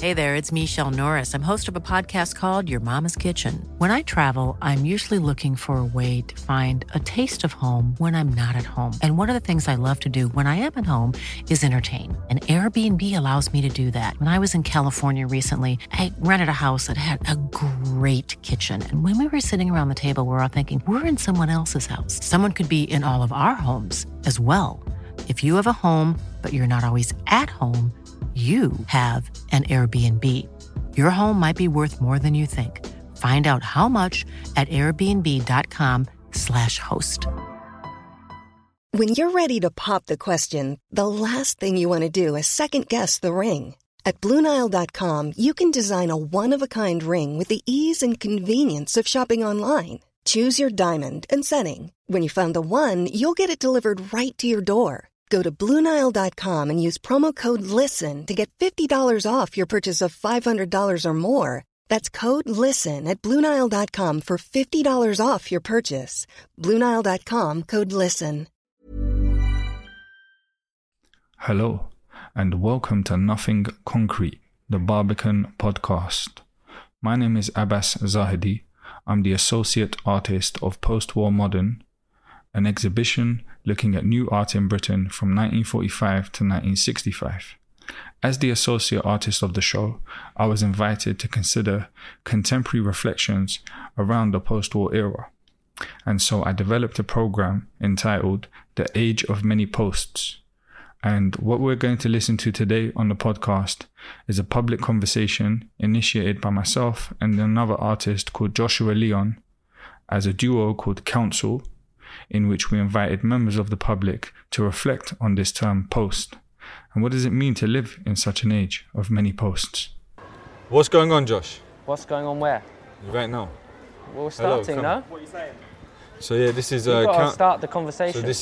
Hey there, it's Michelle Norris. I'm host of a podcast called Your Mama's Kitchen. When I travel, I'm usually looking for a way to find a taste of home when I'm not at home. And one of the things I love to do when I am at home is entertain. And Airbnb allows me to do that. When I was in California recently, I rented a house that had a great kitchen. And when we were sitting around the table, we were all thinking, we're in someone else's house. Someone could be in all of our homes as well. If you have a home, but you're not always at home, you have an Airbnb. Your home might be worth more than you think. Find out how much at airbnb.com/host. When you're ready to pop the question, the last thing you want to do is second-guess the ring. At BlueNile.com, you can design a one-of-a-kind ring with the ease and convenience of shopping online. Choose your diamond and setting. When you find the one, you'll get it delivered right to your door. Go to BlueNile.com and use promo code LISTEN to get $50 off your purchase of $500 or more. That's code LISTEN at BlueNile.com for $50 off your purchase. BlueNile.com, code LISTEN. Hello, and welcome to Nothing Concrete, the Barbican podcast. My name is Abbas Zahidi. I'm the Associate Artist of Post-War Modern, an exhibition looking at new art in Britain from 1945 to 1965. As the associate artist of the show, I was invited to consider contemporary reflections around the post-war era. And so I developed a program entitled The Age of Many Posts. And what we're going to listen to today on the podcast is a public conversation initiated by myself and another artist called Joshua Leon as a duo called Council, in which we invited members of the public to reflect on this term post. And what does it mean to live in such an age of many posts? What's going on, Josh? What's going on where? Right now. Well, we're starting, no? What are you saying? So yeah, this is... You've got to start the conversation. So this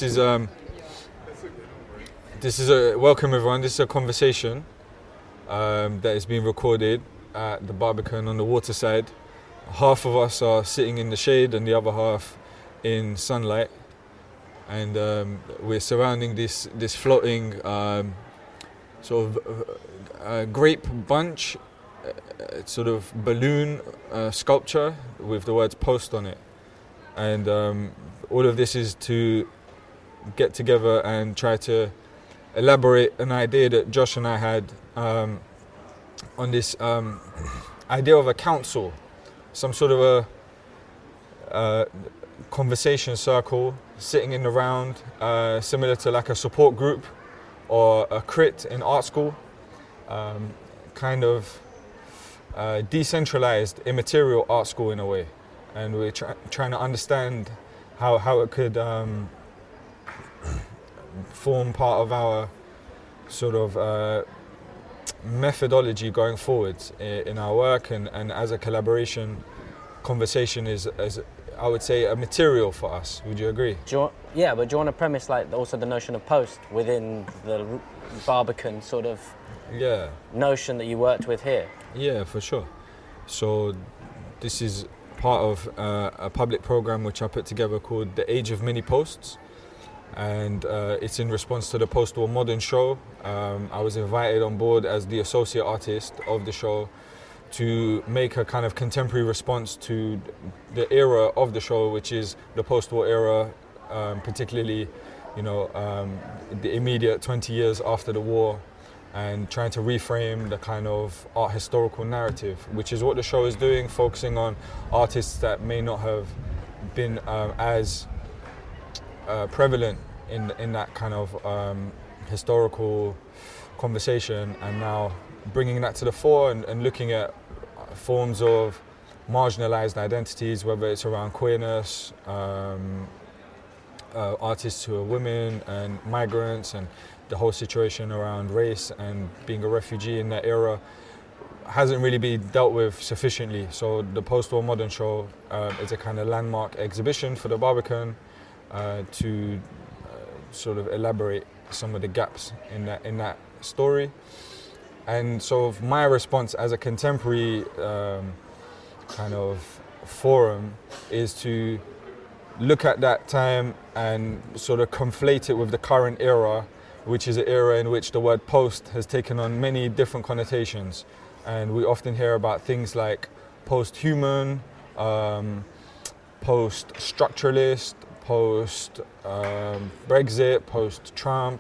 is a... Welcome everyone, this is a conversation that is being recorded at the Barbican on the waterside. Half of us are sitting in the shade and the other half in sunlight, and we're surrounding this floating sort of grape bunch, sort of balloon sculpture with the words post on it, and all of this is to get together and try to elaborate an idea that Josh and I had on this idea of a council, some sort of a conversation circle sitting in the round, similar to like a support group or a crit in art school, kind of decentralized, immaterial art school in a way. And we're trying to understand how it could form part of our sort of methodology going forward in our work, and as a collaboration, conversation is I would say a material for us. Would you agree? But do you want to premise like also the notion of post within the Barbican sort of notion that you worked with here? Yeah, for sure. So this is part of a public program which I put together called The Age of Many Posts, and it's in response to the Post-War Modern show. I was invited on board as the associate artist of the show to make a kind of contemporary response to the era of the show, which is the post-war era, particularly, the immediate 20 years after the war, and trying to reframe the kind of art historical narrative, which is what the show is doing, focusing on artists that may not have been as prevalent in that kind of historical conversation, and now bringing that to the fore and looking at forms of marginalized identities, whether it's around queerness, artists who are women and migrants, and the whole situation around race and being a refugee in that era hasn't really been dealt with sufficiently. So the Post-War Modern show is a kind of landmark exhibition for the Barbican to sort of elaborate some of the gaps in that story. And so my response as a contemporary kind of forum is to look at that time and sort of conflate it with the current era, which is an era in which the word post has taken on many different connotations. And we often hear about things like post-human, post-structuralist, post-Brexit, post-Trump,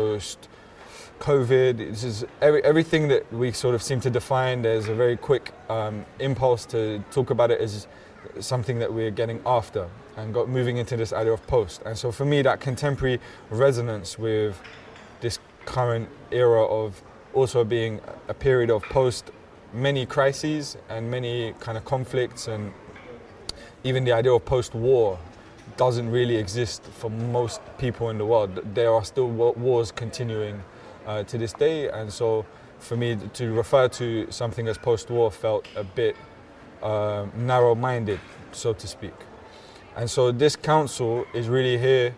post-COVID. This is everything that we sort of seem to define. There's a very quick impulse to talk about it as something that we're getting after and moving into this idea of post. And so for me, that contemporary resonance with this current era of also being a period of post many crises and many kind of conflicts, and even the idea of post-war doesn't really exist for most people in the world. There are still wars continuing to this day, and so for me to refer to something as post-war felt a bit narrow-minded, so to speak. And so this council is really here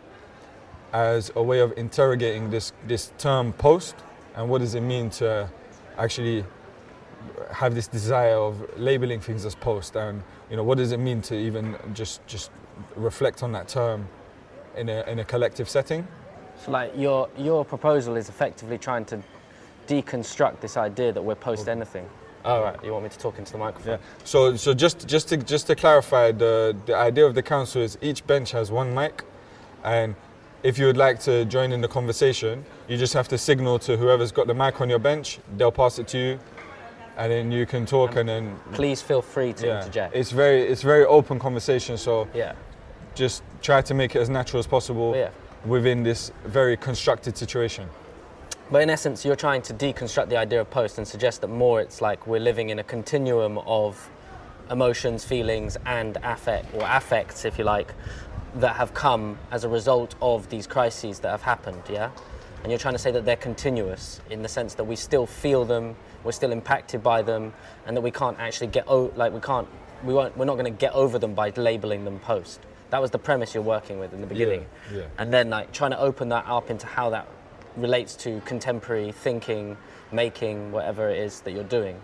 as a way of interrogating this term post, and what does it mean to actually have this desire of labeling things as post, and what does it mean to even just reflect on that term in a collective setting. So like your proposal is effectively trying to deconstruct this idea that we're post anything. Oh, right. You want me to talk into the microphone? Yeah. So just to clarify, the idea of the council is each bench has one mic, and if you would like to join in the conversation, you just have to signal to whoever's got the mic on your bench. They'll pass it to you, and then you can talk. And then please feel free to interject. It's very open conversation. So yeah, just try to make it as natural as possible within this very constructed situation. But in essence, you're trying to deconstruct the idea of post and suggest that more it's like we're living in a continuum of emotions, feelings, and affects, if you like, that have come as a result of these crises that have happened, yeah? And you're trying to say that they're continuous in the sense that we still feel them, we're still impacted by them, and that we can't actually we're not going to get over them by labeling them post. That was the premise you're working with in the beginning. Yeah. And then like trying to open that up into how that relates to contemporary thinking, making, whatever it is that you're doing.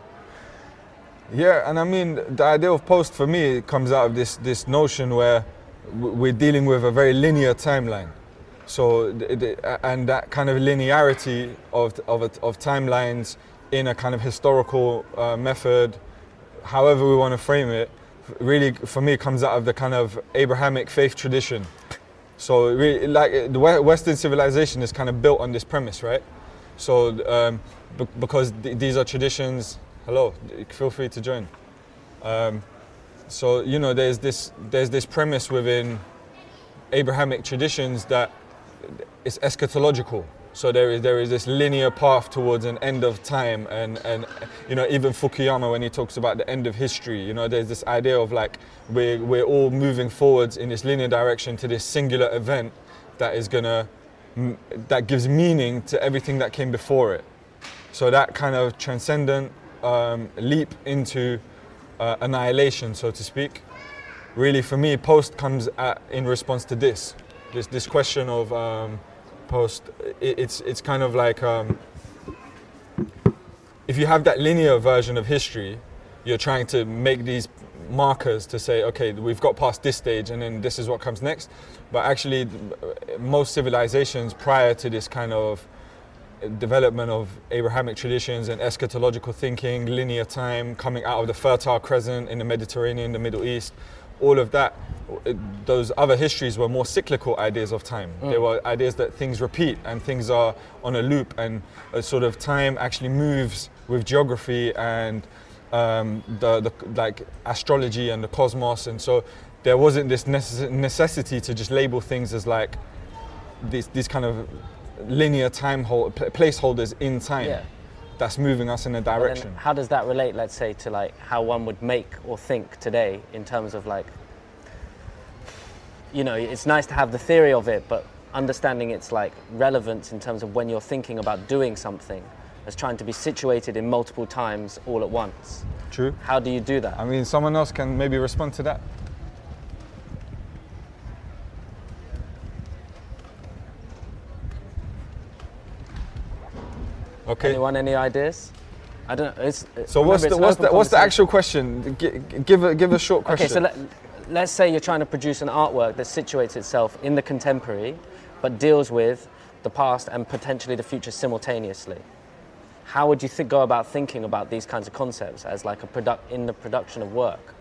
Yeah, and I mean, the idea of post for me comes out of this notion where we're dealing with a very linear timeline. So, and that kind of linearity of timelines in a kind of historical method, however we want to frame it, really for me comes out of the kind of Abrahamic faith tradition. So really, like the Western civilization is kind of built on this premise, right? So because these are traditions. Hello, feel free to join. So there's this premise within Abrahamic traditions that it's eschatological. So there is this linear path towards an end of time, and even Fukuyama, when he talks about the end of history, there's this idea of like we're all moving forwards in this linear direction to this singular event that gives meaning to everything that came before it. So that kind of transcendent leap into annihilation, so to speak. Really, for me, post comes in response to this question of post. It's kind of like if you have that linear version of history, you're trying to make these markers to say, okay, we've got past this stage, and then this is what comes next. But actually, most civilizations prior to this kind of development of Abrahamic traditions and eschatological thinking, linear time, coming out of the Fertile Crescent in the Mediterranean, the Middle East, all of that, those other histories were more cyclical ideas of time. They were ideas that things repeat and things are on a loop, and a sort of time actually moves with geography and the like astrology and the cosmos. And so there wasn't this necessity to just label things as like these kind of linear placeholders in time that's moving us in a direction. How does that relate, let's say, to like how one would make or think today in terms of like, it's nice to have the theory of it, but understanding its like relevance in terms of when you're thinking about doing something as trying to be situated in multiple times all at once. True. How do you do that? I mean, someone else can maybe respond to that. Okay. Anyone, any ideas? I don't know. So what's the actual question? Give a short question. Okay, so let's say you're trying to produce an artwork that situates itself in the contemporary, but deals with the past and potentially the future simultaneously. how would you go about thinking about these kinds of concepts as like in the production of work?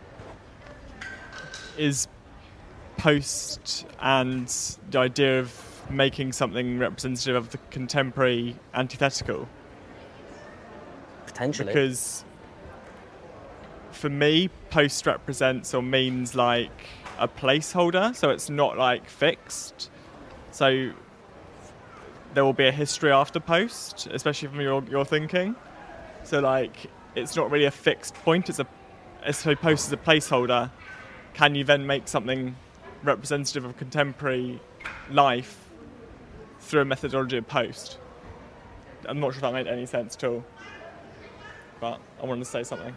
Is post and the idea of making something representative of the contemporary antithetical? Potentially. Because for me, post represents or means like a placeholder, so it's not like fixed. So there will be a history after post, especially from your thinking. So like it's not really a fixed point. So post is a placeholder. Can you then make something representative of contemporary life through a methodology of post? I'm not sure if that made any sense at all, but I wanted to say something.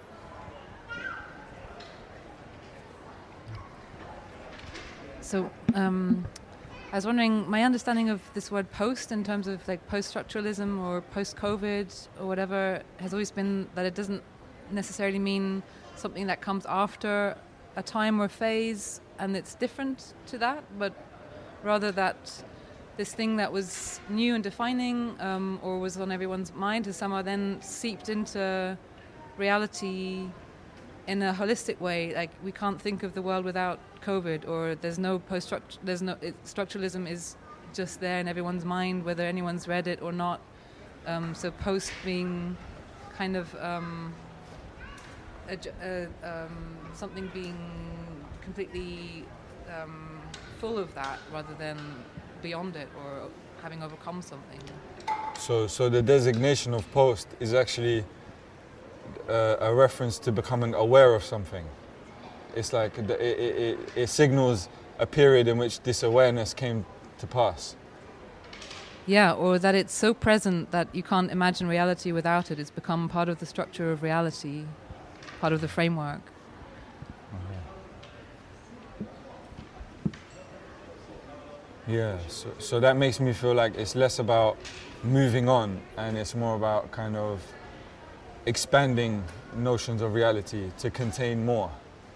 So I was wondering, my understanding of this word post in terms of like post-structuralism or post-COVID or whatever has always been that it doesn't necessarily mean something that comes after a time or phase and it's different to that, but rather that this thing that was new and defining or was on everyone's mind has somehow then seeped into reality in a holistic way. Like we can't think of the world without COVID, or there's no structuralism is just there in everyone's mind, whether anyone's read it or not. So post being kind of something being completely full of that rather than beyond it or having overcome something. So the designation of post is actually a reference to becoming aware of something. It's like it signals a period in which this awareness came to pass. Yeah, or that it's so present that you can't imagine reality without it. It's become part of the structure of reality, part of the framework. Yeah, so that makes me feel like it's less about moving on and it's more about kind of expanding notions of reality to contain more.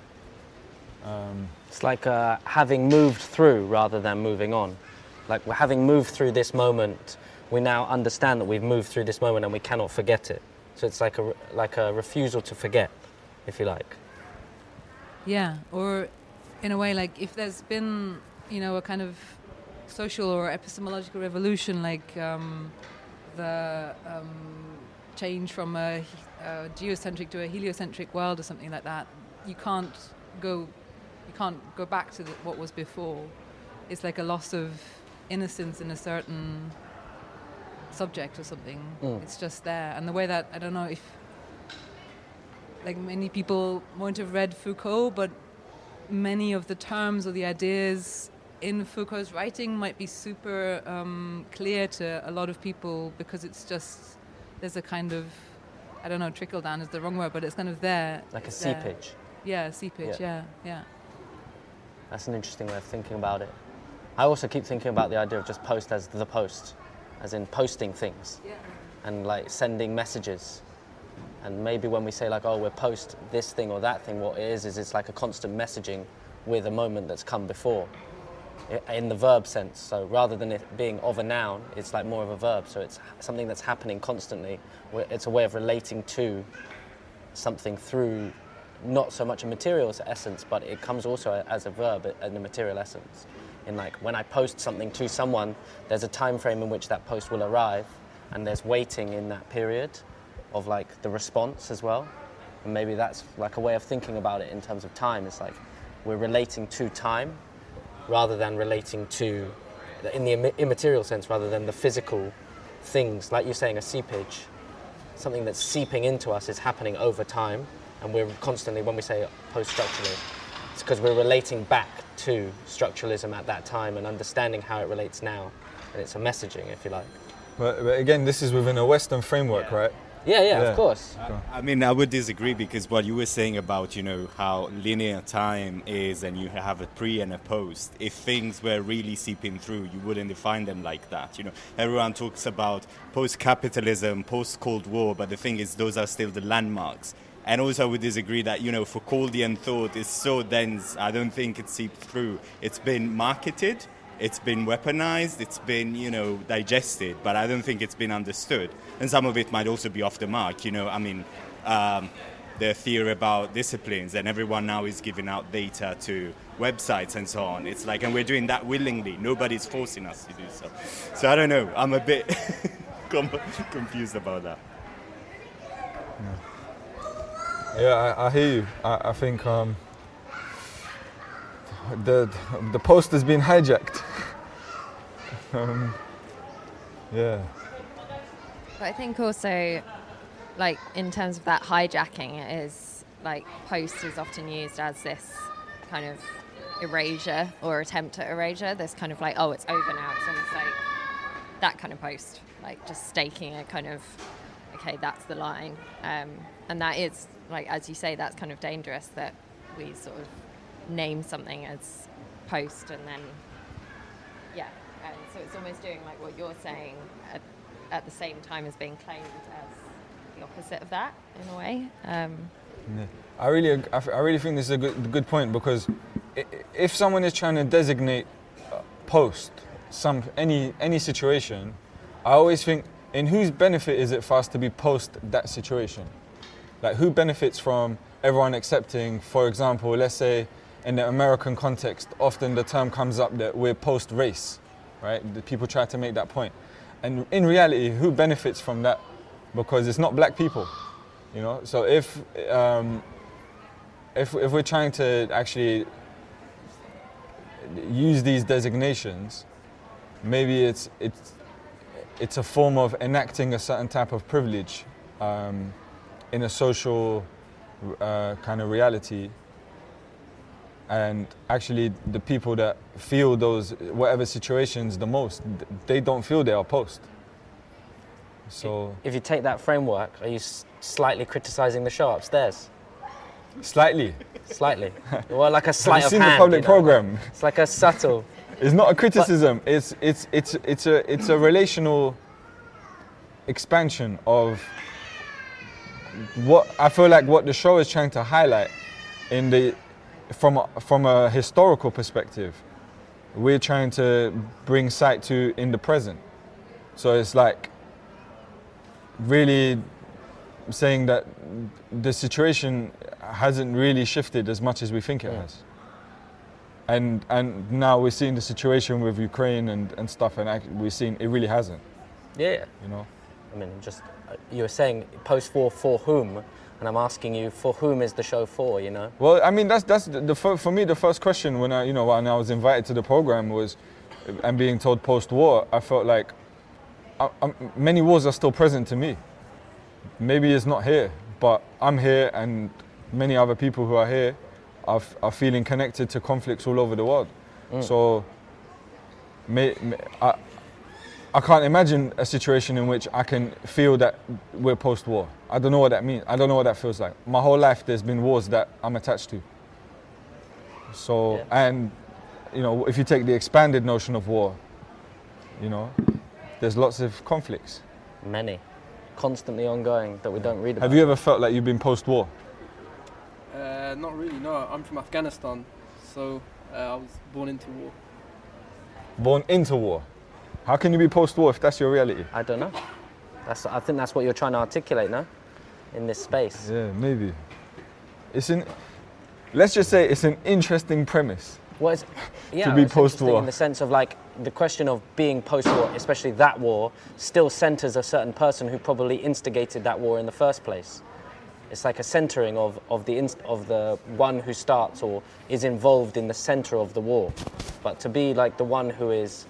It's like having moved through rather than moving on. Like we're having moved through this moment, we now understand that we've moved through this moment and we cannot forget it. So it's like a refusal to forget, if you like. Yeah, or in a way, like if there's been, a kind of social or epistemological revolution, like the change from a geocentric to a heliocentric world or something like that, you can't go back to what was before. It's like a loss of innocence in a certain subject or something. It's just there. And the way that, I don't know if like many people won't have read Foucault, but many of the terms or the ideas in Foucault's writing might be super clear to a lot of people because it's just, there's a kind of, I don't know, trickle down is the wrong word, but it's kind of there. Like a seepage. Yeah, seepage, yeah. That's an interesting way of thinking about it. I also keep thinking about the idea of just post as the post, as in posting things and like sending messages. And maybe when we say like, oh, we're post this thing or that thing, what it is it's like a constant messaging with a moment that's come before, in the verb sense. So rather than it being of a noun, it's like more of a verb. So it's something that's happening constantly. It's a way of relating to something through not so much a material essence, but it comes also as a verb in the material essence. In like when I post something to someone, there's a time frame in which that post will arrive, and there's waiting in that period of like the response as well. And maybe that's like a way of thinking about it in terms of time. It's like we're relating to time rather than relating to, in the immaterial sense, rather than the physical things. Like you're saying, a seepage, something that's seeping into us is happening over time. And we're constantly, when we say post-structurally, it's because we're relating back to structuralism at that time and understanding how it relates now. And it's a messaging, if you like. But again, this is within a Western framework, right? Yeah, of course. I mean, I would disagree because what you were saying about, how linear time is and you have a pre and a post, if things were really seeping through, you wouldn't define them like that. Everyone talks about post-capitalism, post-Cold War, but the thing is, those are still the landmarks. And also I would disagree that, Foucauldian thought is so dense, I don't think it seeped through. It's been marketed it's been weaponized, it's been, digested, but I don't think it's been understood. And some of it might also be off the mark, the theory about disciplines, and everyone now is giving out data to websites and so on. It's like, and we're doing that willingly. Nobody's forcing us to do so. So I don't know. I'm a bit confused about that. Yeah, I hear you. I think the post has been hijacked. Yeah. But I think also, like, in terms of that hijacking, it is like post is often used as this kind of erasure or attempt at erasure. This kind of like, oh, it's over now. It's almost like that kind of post, like just staking a kind of, okay, that's the line. And that is, like, as you say, that's kind of dangerous that we sort of name something as post and then, yeah. And so it's almost doing like what you're saying at the same time as being claimed as the opposite of that, in a way. I really think this is a good point, because if someone is trying to designate post any situation, I always think, in whose benefit is it for us to be post that situation? Like, who benefits from everyone accepting, for example, let's say in the American context, often the term comes up that we're post-race, right? The people try to make that point. And in reality, who benefits from that? Because it's not black people, So if we're trying to actually use these designations, maybe it's a form of enacting a certain type of privilege in a social kind of reality, and actually the people that feel those whatever situations the most, they don't feel they are post. So if you take that framework, are you slightly criticizing the show upstairs? Slightly. Well, like a sleight of hand. Have you seen the public program? It's like a subtle. It's not a criticism. It's a relational expansion of what I feel like what the show is trying to highlight from a historical perspective. We're trying to bring sight to in the present. So it's like really saying that the situation hasn't really shifted as much as we think it has. And now we're seeing the situation with Ukraine and stuff, and we're seeing it really hasn't. Yeah. I mean, just you were saying post-war for whom, and I'm asking you, for whom is the show for? Well, I mean, that's for me the first question when I was invited to the program was, and being told post-war, I felt like many wars are still present to me. Maybe it's not here, but I'm here, and many other people who are here are feeling connected to conflicts all over the world. So I can't imagine a situation in which I can feel that we're post-war. I don't know what that means. I don't know what that feels like. My whole life there's been wars that I'm attached to. So, and if you take the expanded notion of war, there's lots of conflicts. Many. Constantly ongoing that we don't read about. Have you ever felt like you've been post-war? Not really, no. I'm from Afghanistan, so I was born into war. Born into war? How can you be post-war if that's your reality? I don't know. I think that's what you're trying to articulate, no? In this space. Yeah, maybe. Let's just say it's an interesting premise. To be post-war. In the sense of like the question of being post-war, especially that war, still centers a certain person who probably instigated that war in the first place. It's like a centering of the one who starts or is involved in the center of the war. But to be like the one who is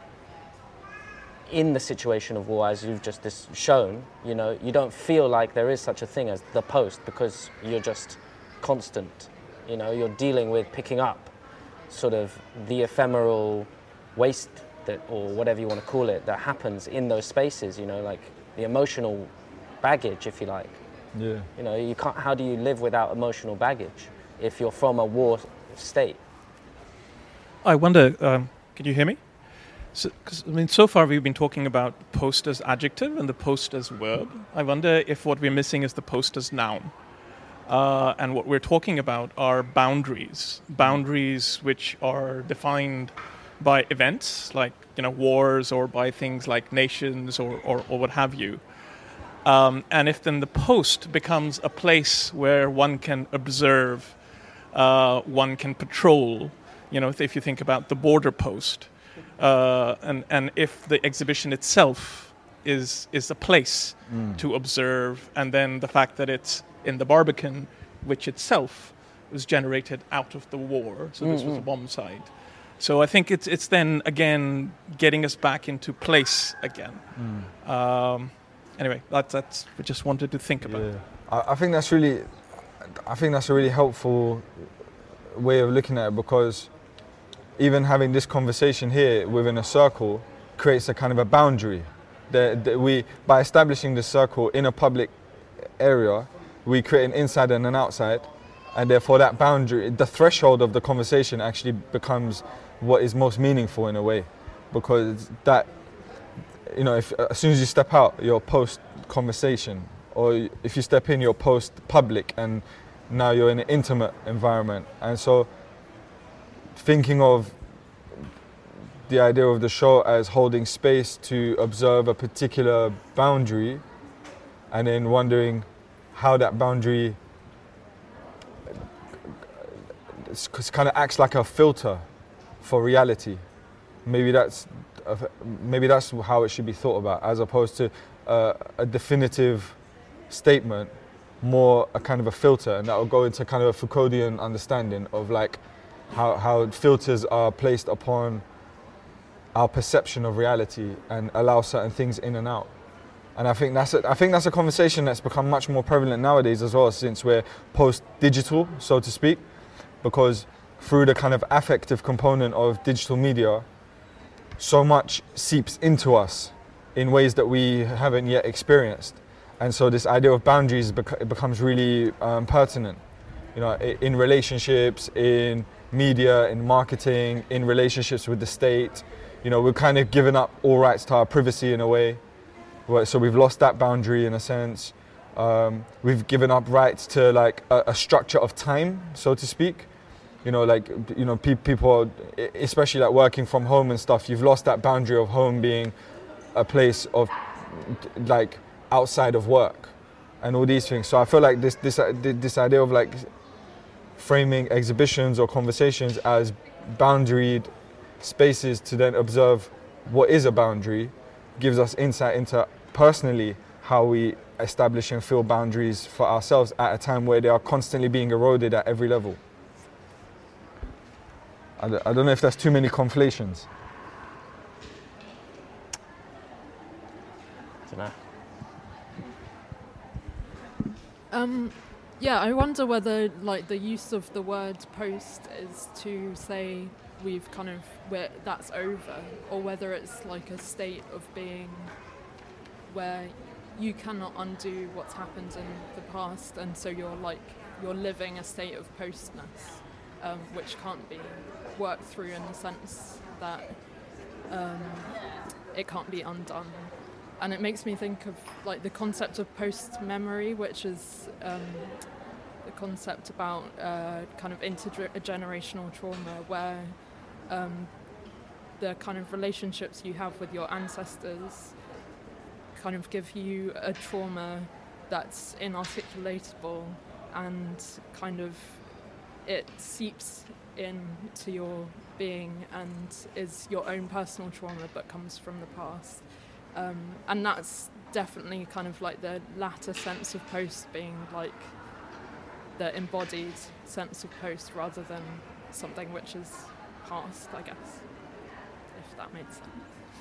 in the situation of war, as you've just shown, you don't feel like there is such a thing as the post, because you're just constant. You're dealing with picking up sort of the ephemeral waste or whatever you want to call it, that happens in those spaces, like the emotional baggage, if you like. Yeah. You can't. How do you live without emotional baggage if you're from a war state? I wonder. Can you hear me? So far we've been talking about post as adjective and the post as verb. I wonder if what we're missing is the post as noun. And what we're talking about are boundaries which are defined by events like wars, or by things like nations, or what have you. And if then the post becomes a place where one can observe, one can patrol, if you think about the border post, and if the exhibition itself is a place to observe, and then the fact that it's in the Barbican, which itself was generated out of the war, so this was one side. So I think it's then again getting us back into place again. Anyway, that's we just wanted to think about. Yeah. I think that's a really helpful way of looking at it, because even having this conversation here within a circle creates a kind of a boundary. By establishing this circle in a public area, we create an inside and an outside, and therefore that boundary, the threshold of the conversation, actually becomes what is most meaningful in a way, because that, if as soon as you step out, you're post conversation, or if you step in, you're post public, and now you're in an intimate environment. And so thinking of the idea of the show as holding space to observe a particular boundary, and then wondering how that boundary kind of acts like a filter for reality. Maybe that's how it should be thought about, as opposed to a definitive statement, more a kind of a filter, and that will go into kind of a Foucauldian understanding of like how filters are placed upon our perception of reality and allow certain things in and out. And I think that's a conversation that's become much more prevalent nowadays as well, since we're post-digital, so to speak, because through the kind of affective component of digital media, so much seeps into us in ways that we haven't yet experienced. And so this idea of boundaries becomes really pertinent, in relationships, in media, in marketing, in relationships with the state. We're kind of giving up all rights to our privacy in a way. So we've lost that boundary in a sense. We've given up rights to like a structure of time, so to speak. People, especially like working from home and stuff, you've lost that boundary of home being a place of like outside of work and all these things. So I feel like this idea of like framing exhibitions or conversations as boundaried spaces to then observe what is a boundary gives us insight into personally how we establish and feel boundaries for ourselves at a time where they are constantly being eroded at every level. I don't know if there's too many conflations. I don't know. Yeah, I wonder whether like the use of the word post is to say that's over, or whether it's like a state of being where you cannot undo what's happened in the past, and so you're living a state of postness, which can't be worked through in the sense that it can't be undone. And it makes me think of like the concept of post-memory, which is the concept about kind of intergenerational trauma, where the kind of relationships you have with your ancestors kind of give you a trauma that's inarticulatable, and kind of it seeps into your being and is your own personal trauma but comes from the past. And that's definitely kind of like the latter sense of post being like the embodied sense of post rather than something which is past, I guess, if that makes sense.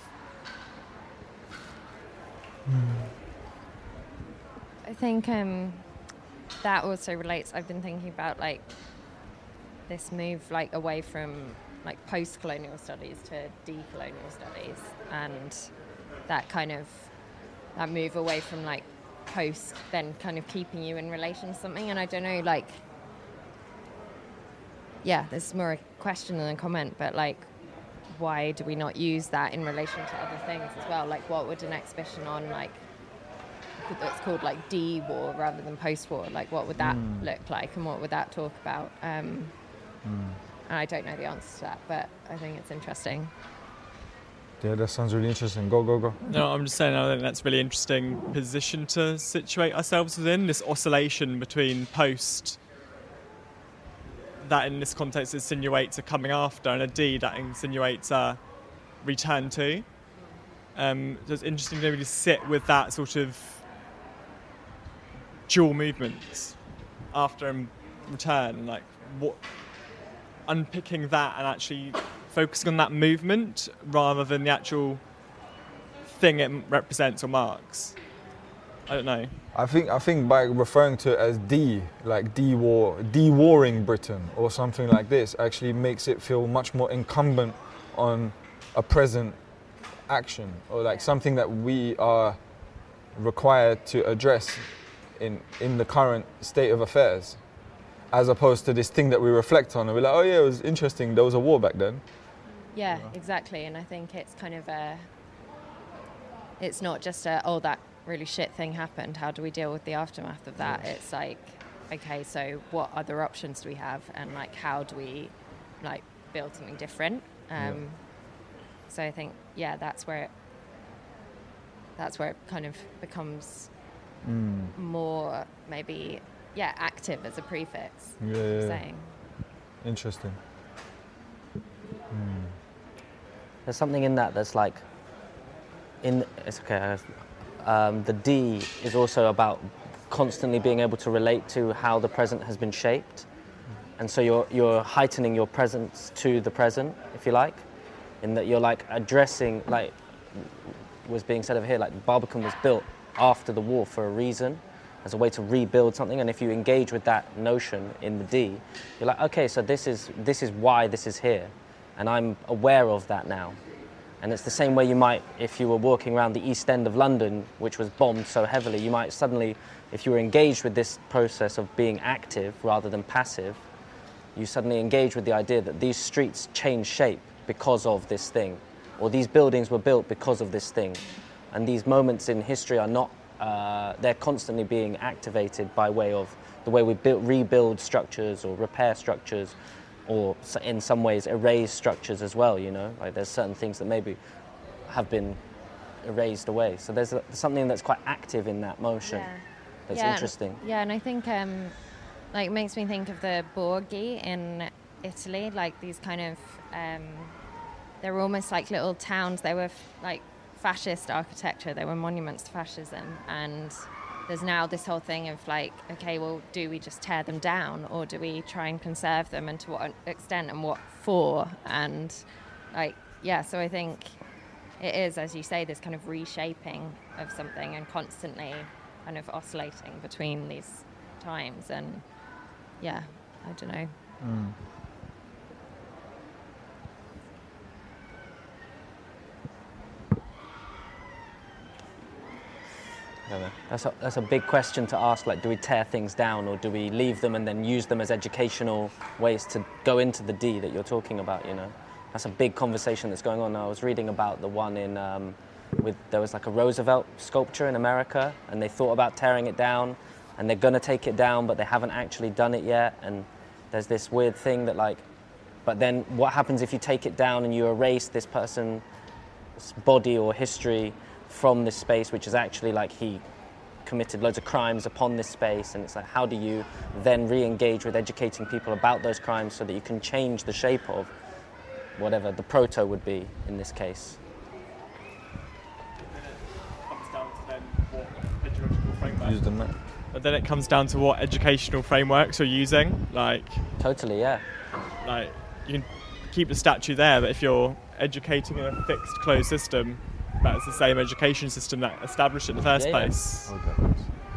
I think that also relates. I've been thinking about like this move like away from like post-colonial studies to decolonial studies, and that move away from like post then kind of keeping you in relation to something. And I don't know, like, yeah, this is more a question than a comment, but like, why do we not use that in relation to other things as well? Like, what would an exhibition on like that's called like de-war rather than post-war, like what would that look like, and what would that talk about? And I don't know the answer to that, but I think it's interesting. Yeah, that sounds really interesting. Go. No, I'm just saying I think that's a really interesting position to situate ourselves within, this oscillation between post that in this context insinuates a coming after and a D that insinuates a return to. So it's interesting to really sit with that sort of dual movements after and return, like what unpicking that and actually focusing on that movement rather than the actual thing it represents or marks. I don't know. I think by referring to it as de-warring Britain or something like this actually makes it feel much more incumbent on a present action, or like something that we are required to address in the current state of affairs, as opposed to this thing that we reflect on and we're like, oh yeah, it was interesting, there was a war back then. Yeah, exactly. And I think it's kind of it's not just oh, that really shit thing happened, how do we deal with the aftermath of that? Yeah. It's like, okay, so what other options do we have, and like how do we like build something different? So I think, yeah, that's where it kind of becomes more maybe, active as a prefix. Yeah. Saying. Interesting. There's something in that that's like, it's okay. The D is also about constantly being able to relate to how the present has been shaped, and so you're heightening your presence to the present, if you like, in that you're like addressing, like was being said over here, like Barbican was built after the war for a reason, as a way to rebuild something. And if you engage with that notion in the D, you're like, okay, so this is why this is here, and I'm aware of that now. And it's the same way you might, if you were walking around the East End of London, which was bombed so heavily, you might suddenly, if you were engaged with this process of being active rather than passive, you suddenly engage with the idea that these streets change shape because of this thing, or these buildings were built because of this thing. And these moments in history are not, they're constantly being activated by way of the way we rebuild structures or repair structures, or in some ways erase structures as well, you know? Like there's certain things that maybe have been erased away. So there's something that's quite active in that motion that's interesting. Yeah, and I think like it makes me think of the borghi in Italy, like these kind of, they were almost like little towns. They were like fascist architecture. They were monuments to fascism. And there's now this whole thing of like, okay, well, do we just tear them down, or do we try and conserve them, and to what extent and what for? And like, so I think it is, as you say, this kind of reshaping of something and constantly kind of oscillating between these times. And I don't know. I don't know. That's a big question to ask, like, do we tear things down, or do we leave them and then use them as educational ways to go into the D that you're talking about, you know? That's a big conversation that's going on now. I was reading about the one in, there was like a Roosevelt sculpture in America, and they thought about tearing it down, and they're gonna take it down, but they haven't actually done it yet, and there's this weird thing that like, but then what happens if you take it down and you erase this person's body or history from this space, which is actually like he committed loads of crimes upon this space, and it's like, how do you then re-engage with educating people about those crimes so that you can change the shape of whatever the proto would be in this case? Use the map. But then it comes down to what educational frameworks you're using. Like, totally, yeah. Like, you can keep the statue there, but if you're educating in a fixed, closed system, that's the same education system that established it in the first place. Okay.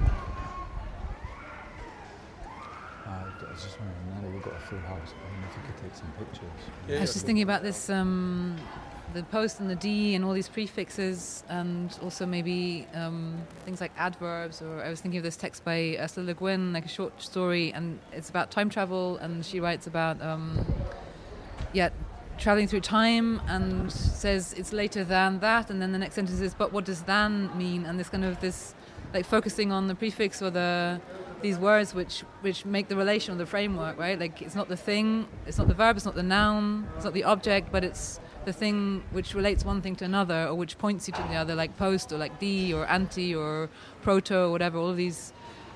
I was just wondering, now that we've got a full house, I wonder if you could take some pictures. I was just thinking about this, the post and the D and all these prefixes, and also maybe things like adverbs. Or I was thinking of this text by Ursula Le Guin, like a short story, and it's about time travel, and she writes about traveling through time, and says it's later than that, and then the next sentence is, but what does than mean? And this kind of this like focusing on the prefix or the these words which make the relation or the framework, right? Like it's not the thing, it's not the verb, it's not the noun, it's not the object, but it's the thing which relates one thing to another or which points you to the other, like post or like de or anti or proto or whatever. All of these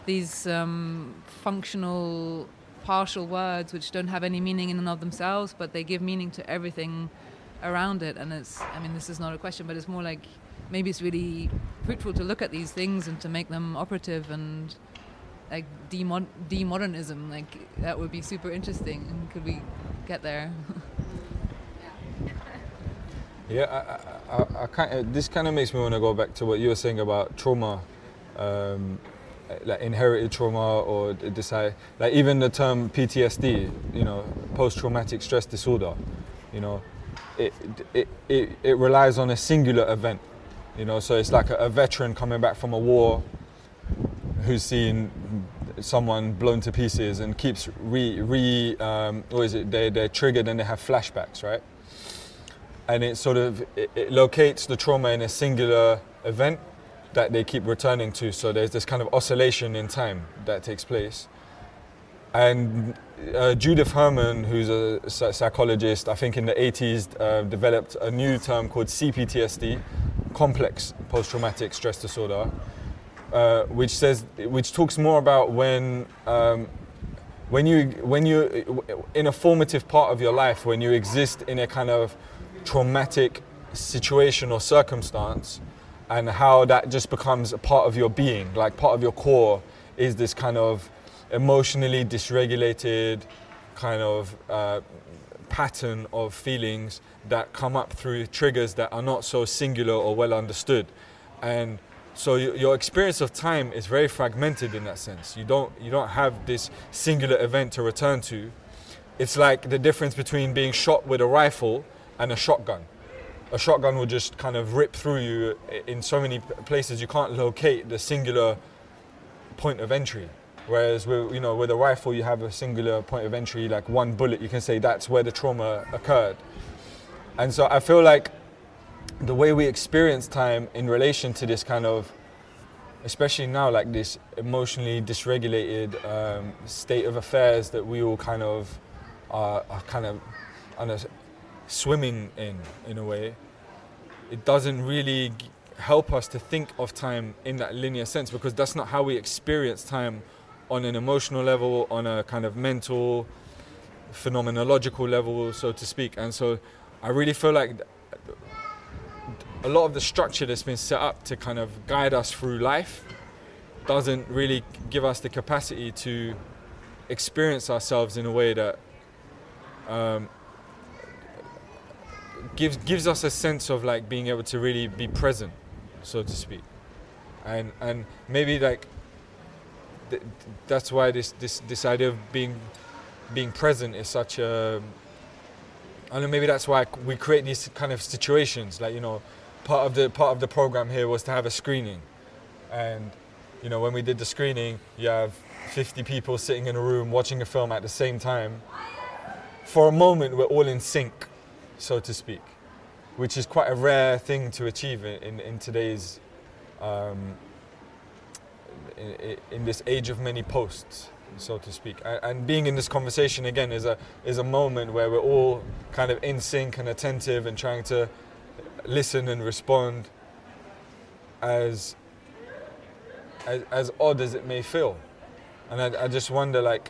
functional partial words which don't have any meaning in and of themselves, but they give meaning to everything around it. And it's, I mean, this is not a question, but it's more like maybe it's really fruitful to look at these things and to make them operative and like demodernism, like that would be super interesting. And could we get there? Yeah, this kind of makes me want to go back to what you were saying about trauma, like inherited trauma, or like even the term PTSD, you know, post-traumatic stress disorder, you know, it relies on a singular event, you know. So it's like a veteran coming back from a war who's seen someone blown to pieces and keeps they're triggered and they have flashbacks, right? And it sort of it locates the trauma in a singular event that they keep returning to. So there's this kind of oscillation in time that takes place. And Judith Herman, who's a psychologist, I think in the 80s, developed a new term called CPTSD, complex post-traumatic stress disorder, which talks more about when you in a formative part of your life, when you exist in a kind of traumatic situation or circumstance, and how that just becomes a part of your being, like part of your core is this kind of emotionally dysregulated kind of pattern of feelings that come up through triggers that are not so singular or well understood. And so your experience of time is very fragmented in that sense. You don't have this singular event to return to. It's like the difference between being shot with a rifle and a shotgun. A shotgun will just kind of rip through you in so many places you can't locate the singular point of entry. Whereas with a rifle you have a singular point of entry, like one bullet, you can say that's where the trauma occurred. And so I feel like the way we experience time in relation to this kind of, especially now, like this emotionally dysregulated state of affairs that we all kind of are kind of swimming in a way, it doesn't really help us to think of time in that linear sense, because that's not how we experience time on an emotional level, on a kind of mental, phenomenological level, so to speak. And so I really feel like a lot of the structure that's been set up to kind of guide us through life doesn't really give us the capacity to experience ourselves in a way that gives us a sense of like being able to really be present, so to speak. And maybe like that's why this idea of being present is such a, I don't know, maybe that's why we create these kind of situations. Like, you know, part of the program here was to have a screening, and you know, when we did the screening, you have 50 people sitting in a room watching a film at the same time. For a moment, we're all in sync, so to speak, which is quite a rare thing to achieve in today's in this age of many posts, so to speak. And being in this conversation again is a moment where we're all kind of in sync and attentive and trying to listen and respond, as odd as it may feel. And I just wonder, like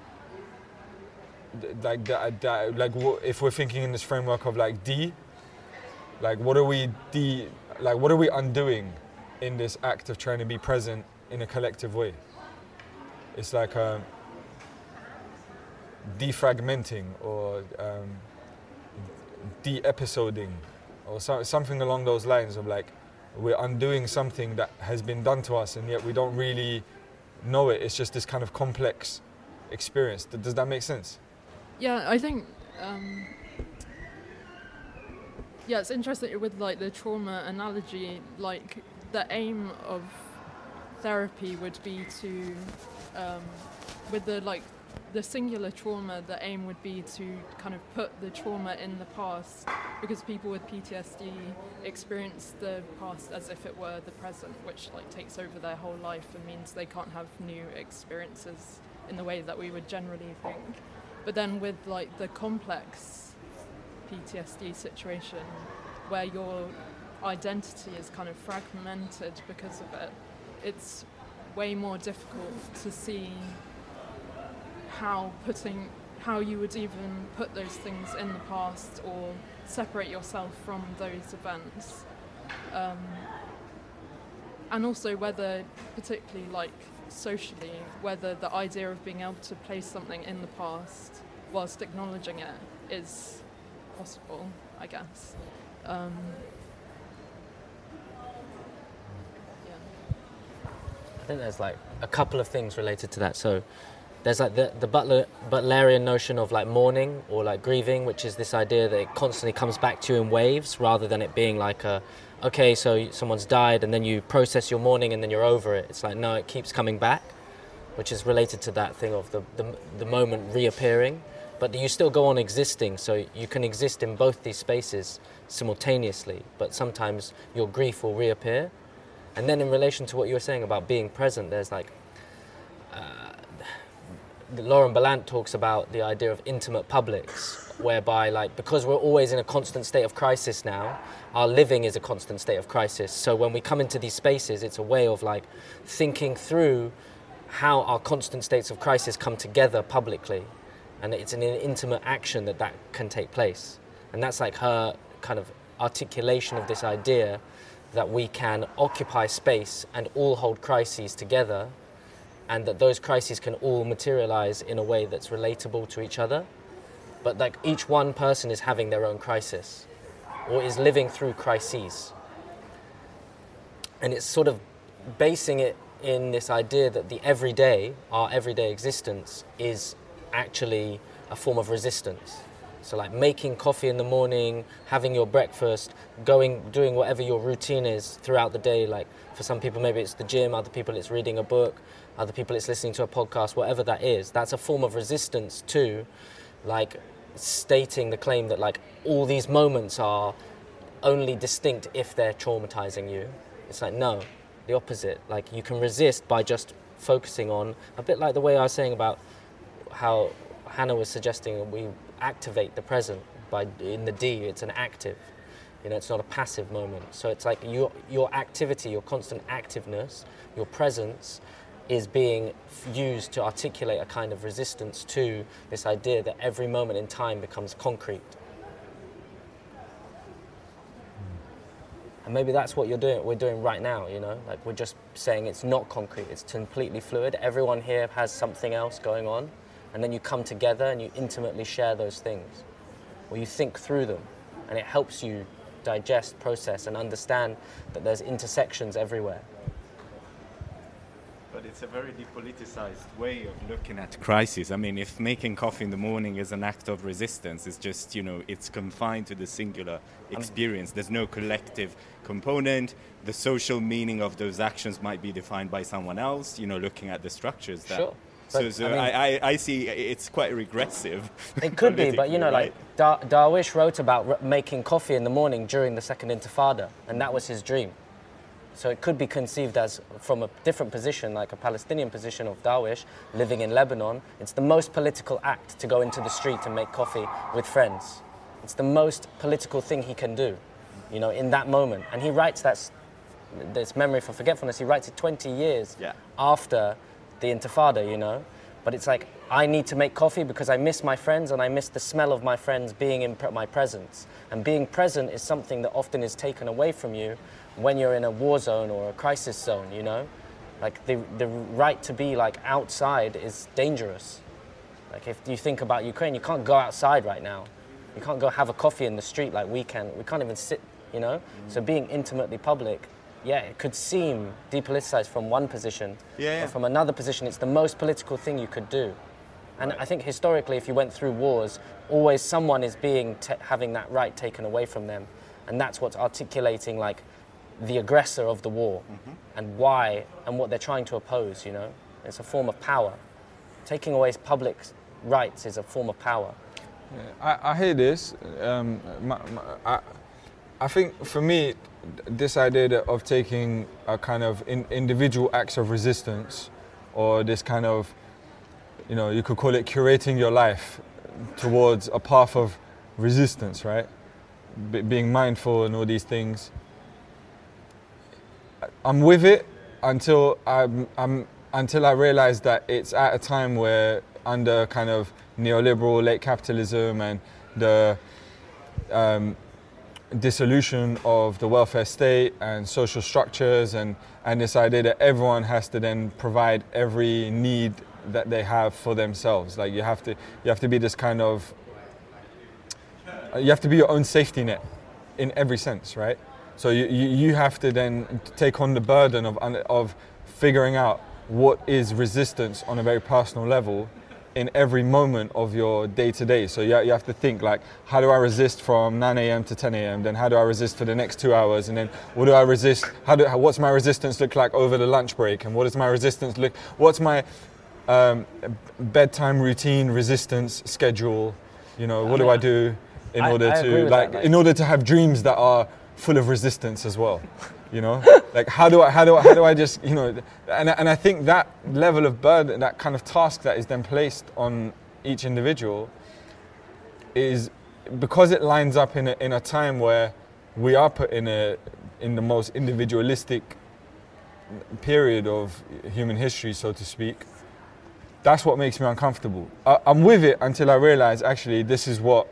if we're thinking in this framework of like what are we undoing in this act of trying to be present in a collective way? It's like defragmenting or de-episoding or something along those lines of like we're undoing something that has been done to us and yet we don't really know it. It's just this kind of complex experience. Does that make sense? Yeah, I think it's interesting with like the trauma analogy. Like the aim of therapy would be to with the like the singular trauma, the aim would be to kind of put the trauma in the past, because people with PTSD experience the past as if it were the present, which like takes over their whole life and means they can't have new experiences in the way that we would generally think. But then with like the complex PTSD situation, where your identity is kind of fragmented because of it, it's way more difficult to see how you would even put those things in the past or separate yourself from those events. And also whether, particularly like socially, whether the idea of being able to place something in the past whilst acknowledging it is possible, I guess. I think there's like a couple of things related to that. So there's like the Butlerian notion of like mourning or like grieving, which is this idea that it constantly comes back to you in waves, rather than it being like okay, so someone's died and then you process your mourning and then you're over it. It's like, no, it keeps coming back, which is related to that thing of the moment reappearing. But you still go on existing, so you can exist in both these spaces simultaneously, but sometimes your grief will reappear. And then in relation to what you were saying about being present, there's like, Lauren Ballant talks about the idea of intimate publics, whereby like, because we're always in a constant state of crisis now, our living is a constant state of crisis. So when we come into these spaces, it's a way of like thinking through how our constant states of crisis come together publicly. And it's an intimate action that can take place. And that's like her kind of articulation of this idea that we can occupy space and all hold crises together, and that those crises can all materialize in a way that's relatable to each other. But like each one person is having their own crisis or is living through crises. And it's sort of basing it in this idea that our everyday existence is actually a form of resistance. So like making coffee in the morning, having your breakfast, doing whatever your routine is throughout the day. Like for some people, maybe it's the gym, other people it's reading a book, other people it's listening to a podcast, whatever that is. That's a form of resistance to like stating the claim that like all these moments are only distinct if they're traumatizing you. It's like, no, the opposite. Like you can resist by just focusing on, a bit like the way I was saying about how Hannah was suggesting we activate the present in the D, it's an active, it's not a passive moment. So it's like your activity, your constant activeness, your presence is being used to articulate a kind of resistance to this idea that every moment in time becomes concrete. And maybe that's what we're doing right now, like we're just saying it's not concrete, it's completely fluid. Everyone here has something else going on. And then you come together and you intimately share those things, or you think through them, and it helps you digest, process, and understand that there's intersections everywhere. But it's a very depoliticized way of looking at crisis. I mean, if making coffee in the morning is an act of resistance, it's just, it's confined to the singular experience. There's no collective component. The social meaning of those actions might be defined by someone else, looking at the structures that... Sure. So I see it's quite regressive. It could be, but right? like Darwish wrote about making coffee in the morning during the Second Intifada, and that was his dream. So it could be conceived as from a different position, like a Palestinian position of Darwish, living in Lebanon. It's the most political act to go into the street and make coffee with friends. It's the most political thing he can do, in that moment. And he writes this memory for forgetfulness, he writes it 20 years after the Intifada, but it's like, I need to make coffee because I miss my friends and I miss the smell of my friends being in my presence. And being present is something that often is taken away from you when you're in a war zone or a crisis zone, Like the right to be like outside is dangerous. Like if you think about Ukraine, you can't go outside right now. You can't go have a coffee in the street like we can. We can't even sit, So being intimately public, it could seem depoliticized from one position, but from another position, it's the most political thing you could do. And I think historically, if you went through wars, always someone is having that right taken away from them. And that's what's articulating like the aggressor of the war and why and what they're trying to oppose, It's a form of power taking away public rights is a form of power. Yeah, I hear this. I think for me, this idea of taking a kind of individual acts of resistance, or this kind of, you could call it curating your life towards a path of resistance, right? Being mindful and all these things. I'm with it until I realize that it's at a time where, under kind of neoliberal late capitalism and the dissolution of the welfare state and social structures, and this idea that everyone has to then provide every need that they have for themselves. Like you have to be this kind of, you have to be your own safety net in every sense, right? So you have to then take on the burden of figuring out what is resistance on a very personal level in every moment of your day-to-day. So you have to think, like, how do I resist from 9 a.m. to 10 a.m.? Then how do I resist for the next 2 hours? And then what do I resist? What's my resistance look like over the lunch break? And what does my resistance look? What's my bedtime routine resistance schedule? What do I do in order to have dreams that are full of resistance as well? Like how do I just, and I think that level of burden, that kind of task that is then placed on each individual, is because it lines up in a time where we are put in the most individualistic period of human history, so to speak. That's what makes me uncomfortable. I'm with it until I realize, actually, this is what's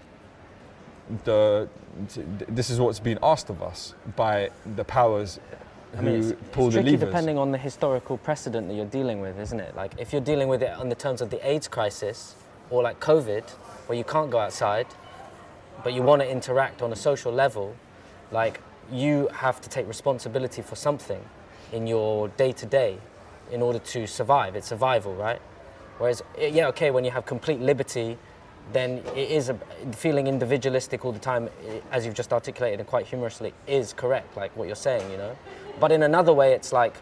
being asked of us by the powers who pull the levers. It's tricky depending on the historical precedent that you're dealing with, isn't it? Like, if you're dealing with it on the terms of the AIDS crisis, or like COVID, where you can't go outside, but you want to interact on a social level, like, you have to take responsibility for something in your day-to-day in order to survive. It's survival, right? Whereas, when you have complete liberty, then it is feeling individualistic all the time, as you've just articulated and quite humorously, is correct, like what you're saying, But in another way, it's like,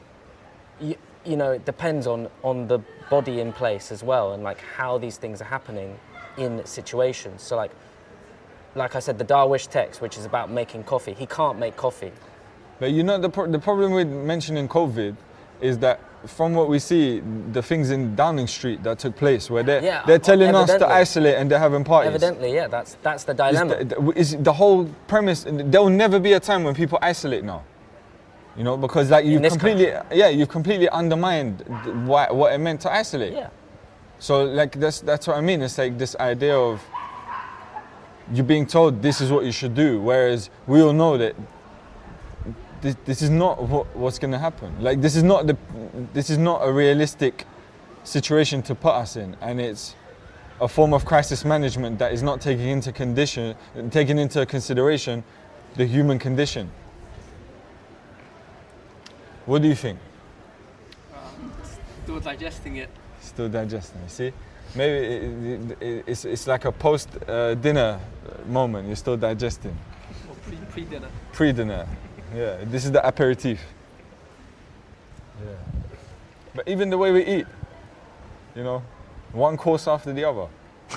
it depends on the body in place as well, and like how these things are happening in situations. So like I said, the Darwish text, which is about making coffee, he can't make coffee. But the problem with mentioning COVID is that, from what we see, the things in Downing Street that took place, where they're telling us to isolate and they're having parties. Evidently, yeah, that's the dilemma. Is the whole premise. There will never be a time when people isolate now, because like you've completely undermined what it meant to isolate. Yeah. So like that's what I mean. It's like this idea of you being told this is what you should do, whereas we all know that this is not what's going to happen. Like this is not a realistic situation to put us in, and it's a form of crisis management that is not taking into consideration the human condition. What do you think? Still digesting it. Still digesting it. See, maybe it's like a post dinner moment. You're still digesting. Or pre-dinner. Pre-dinner. Yeah, this is the aperitif. Yeah. But even the way we eat, one course after the other.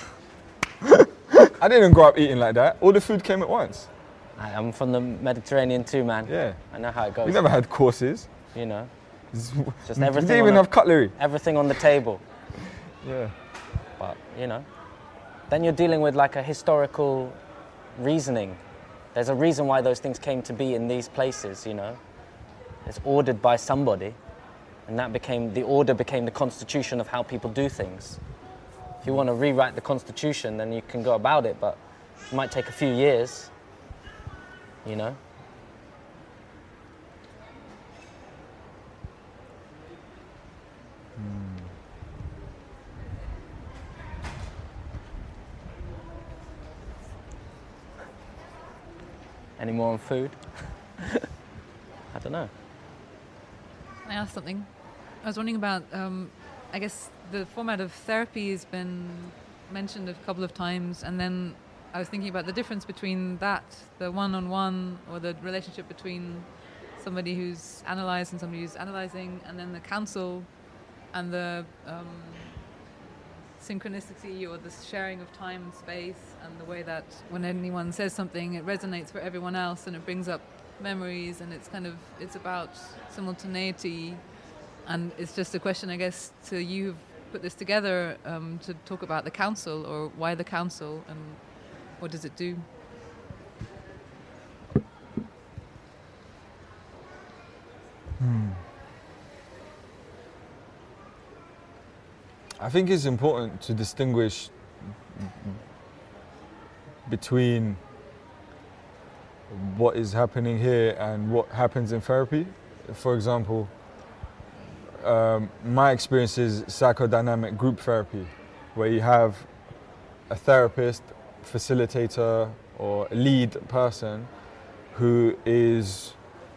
I didn't grow up eating like that. All the food came at once. I'm from the Mediterranean too, man. Yeah. I know how it goes. We never had courses. Just everything. We didn't even have cutlery. Everything on the table. Yeah. But, then you're dealing with like a historical reasoning. There's a reason why those things came to be in these places, It's ordered by somebody, and the order became the constitution of how people do things. If you want to rewrite the constitution, then you can go about it, but it might take a few years, Any more on food? I don't know. I asked something. I was wondering about, I guess the format of therapy has been mentioned a couple of times, and then I was thinking about the difference between that, the one-on-one, or the relationship between somebody who's analysed and somebody who's analysing, and then the counsel and the synchronicity or the sharing of time and space, and the way that when anyone says something, it resonates for everyone else, and it brings up memories, and it's about simultaneity. And it's just a question, I guess, to you who've put this together, to talk about the council, or why the council, and what does it do? I think it's important to distinguish between what is happening here and what happens in therapy. For example, my experience is psychodynamic group therapy, where you have a therapist, facilitator, or a lead person who is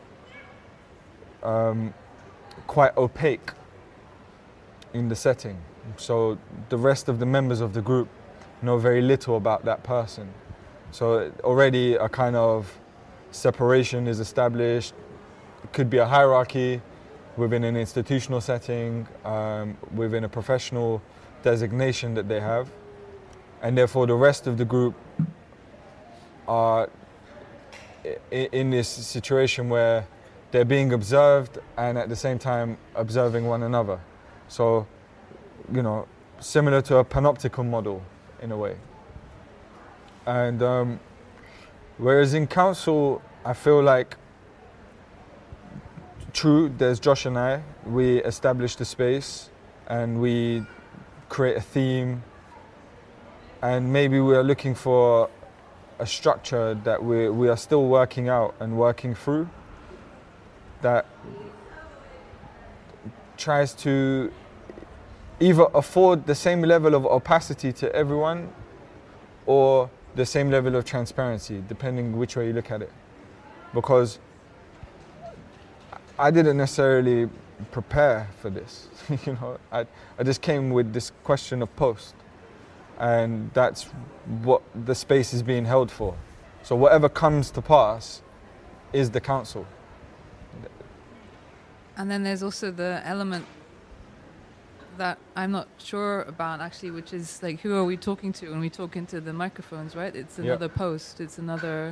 quite opaque in the setting. So the rest of the members of the group know very little about that person. So already a kind of separation is established. It could be a hierarchy within an institutional setting, within a professional designation that they have. And therefore the rest of the group are in this situation where they're being observed and at the same time observing one another. So, you know, similar to a panopticon model in a way. And whereas in council, I feel like, true, there's Josh and I, we establish the space and we create a theme, and maybe we are looking for a structure that we are still working out and working through, that tries to either afford the same level of opacity to everyone or the same level of transparency, depending which way you look at it. Because I didn't necessarily prepare for this. You know, I just came with this question of post, and that's what the space is being held for. So whatever comes to pass is the council. And then there's also the element that I'm not sure about actually, which is like, who are we talking to when we talk into the microphones, right? It's another post, it's another,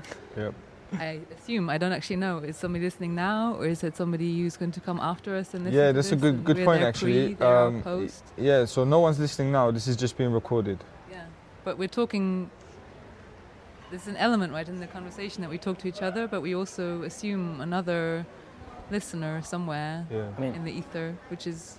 I assume, I don't actually know, is somebody listening now, or is it somebody who's going to come after us and listen to that's this? a good point actually. Post? Yeah, so no one's listening now, this is just being recorded. Yeah, but we're talking, there's an element, right, in the conversation that we talk to each other, but we also assume another listener somewhere in the ether, which is...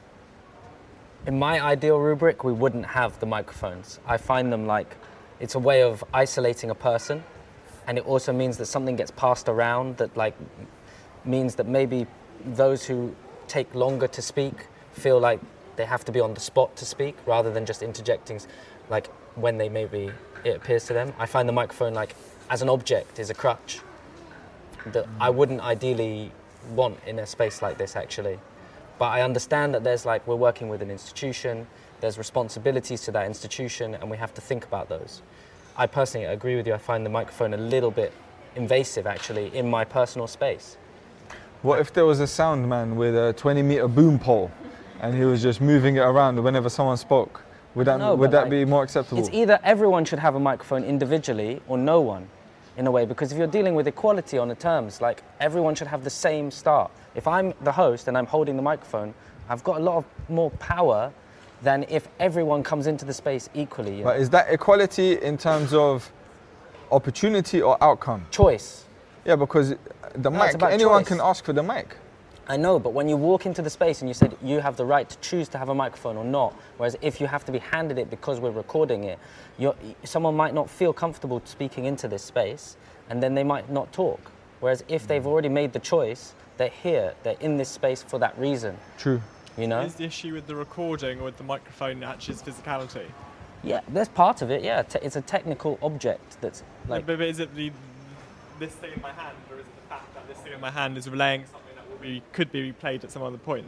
In my ideal rubric, we wouldn't have the microphones. I find them like, it's a way of isolating a person, and it also means that something gets passed around that like means that maybe those who take longer to speak feel like they have to be on the spot to speak rather than just interjecting like when they maybe it appears to them. I find the microphone like as an object is a crutch that I wouldn't ideally want in a space like this actually. But I understand that there's like, we're working with an institution, there's responsibilities to that institution, and we have to think about those. I personally agree with you, I find the microphone a little bit invasive actually in my personal space. What if there was a sound man with a 20-meter boom pole and he was just moving it around whenever someone spoke? Would that be more acceptable? It's either everyone should have a microphone individually or no one, in a way, because if you're dealing with equality on the terms, like everyone should have the same start. If I'm the host and I'm holding the microphone, I've got a lot of more power than if everyone comes into the space equally. But is that equality in terms of opportunity or outcome? Choice. Yeah, because the mic, anyone can ask for the mic. I know, but when you walk into the space and you said you have the right to choose to have a microphone or not, whereas if you have to be handed it because we're recording it, someone might not feel comfortable speaking into this space, and then they might not talk. Whereas if they've already made the choice, they're here, they're in this space for that reason. True. You know? Is the issue with the recording or with the microphone actually physicality? Yeah, there's part of it, yeah. It's a technical object that's like... But is it this thing in my hand, or is it the fact that this thing in my hand is relaying something that could be replayed at some other point?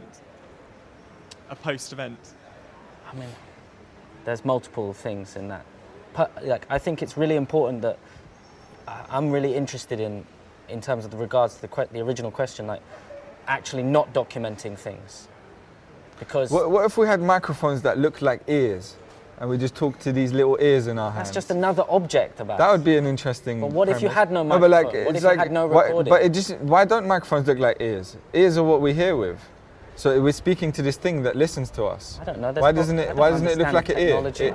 A post-event? I mean, there's multiple things in that. I think it's really important that I'm really interested in terms of regards to the original question, like actually not documenting things. Because what if we had microphones that looked like ears? and we just talk to these little ears in our hands. That's just another object about. That would be an interesting. But what if you premise. had no No, microphone? but What if you had no recording? Why don't microphones look like ears? Ears are what we hear with. So we're speaking to this thing that listens to us. I don't know. Why doesn't it look like an ear? technology.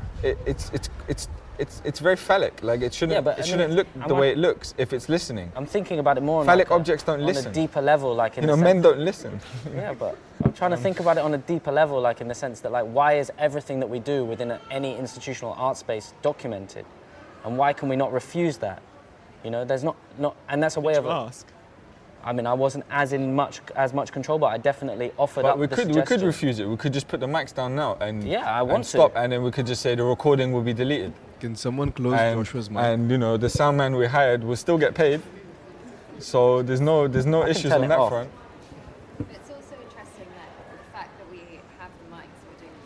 It's very phallic. Like it shouldn't. Yeah, but it shouldn't look the way it looks if it's listening. I'm thinking about it more on Phallic like objects don't listen. on a deeper level, like in You know, the men sense- don't listen. Yeah, but I'm trying to think about it on a deeper level, like in the sense that, like, why is everything that we do within any institutional art space documented, and why can we not refuse that? You know, there's not, and that's a way of. Ask. I mean, I wasn't as much control, but I definitely offered But up we the could suggestion. refuse it. We could just put the mics down now and I want and to. stop, and then we could just say the recording will be deleted. Can someone close Joshua's mic? And you know, the sound man we hired will still get paid. So there's no issues turn on it that off. front. It's also interesting that the fact that we have the mics, we're doing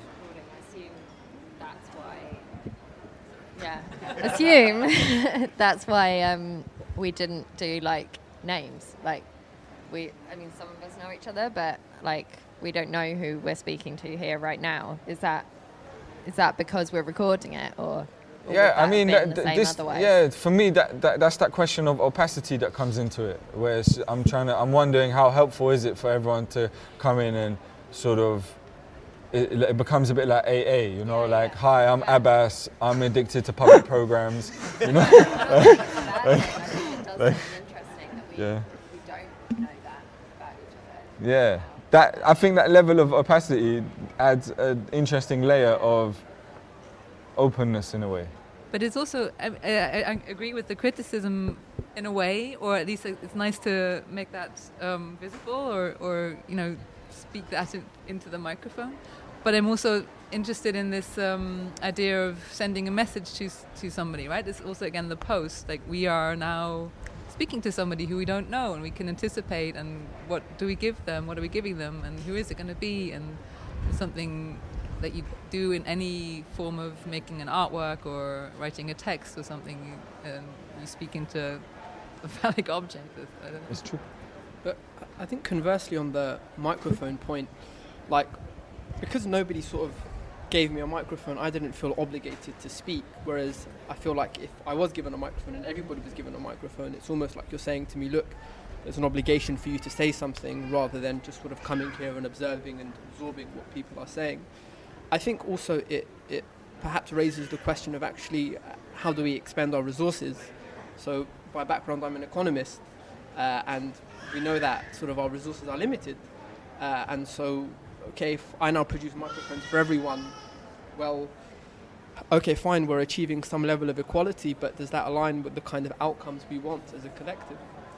this recording, I assume that's why. Yeah. Assume that's why we didn't do like names. Like I mean, some of us know each other, but like we don't know who we're speaking to here right now. Is that because we're recording it, or Yeah, I mean, been the same otherwise? yeah, for me, that's that question of opacity that comes into it. Where I'm wondering how helpful is it for everyone to come in and sort of, it becomes a bit like AA, you know, hi, I'm Abbas, I'm addicted to public programs, you know. Yeah. Yeah, I think that level of opacity adds an interesting layer of openness in a way. But it's also, I agree with the criticism in a way, or at least it's nice to make that visible, or you know, speak that into the microphone. But I'm also interested in this idea of sending a message to somebody, right? It's also, again, the post. Like, we are now speaking to somebody who we don't know, and we can anticipate, and what do we give them, what are we giving them, and who is it going to be, and something that you do in any form of making an artwork or writing a text or something, you speak into a phallic object. I don't know. It's true. But I think conversely on the microphone point, like, because nobody sort of gave me a microphone, I didn't feel obligated to speak. Whereas I feel like if I was given a microphone and everybody was given a microphone, it's almost like you're saying to me, look, there's an obligation for you to say something, rather than just sort of coming here and observing and absorbing what people are saying. I think also it perhaps raises the question of actually how do we expend our resources. So by background, I'm an economist, and we know that sort of our resources are limited, and so okay, if I now produce microphones for everyone, well, okay, fine, we're achieving some level of equality, but does that align with the kind of outcomes we want as a collective?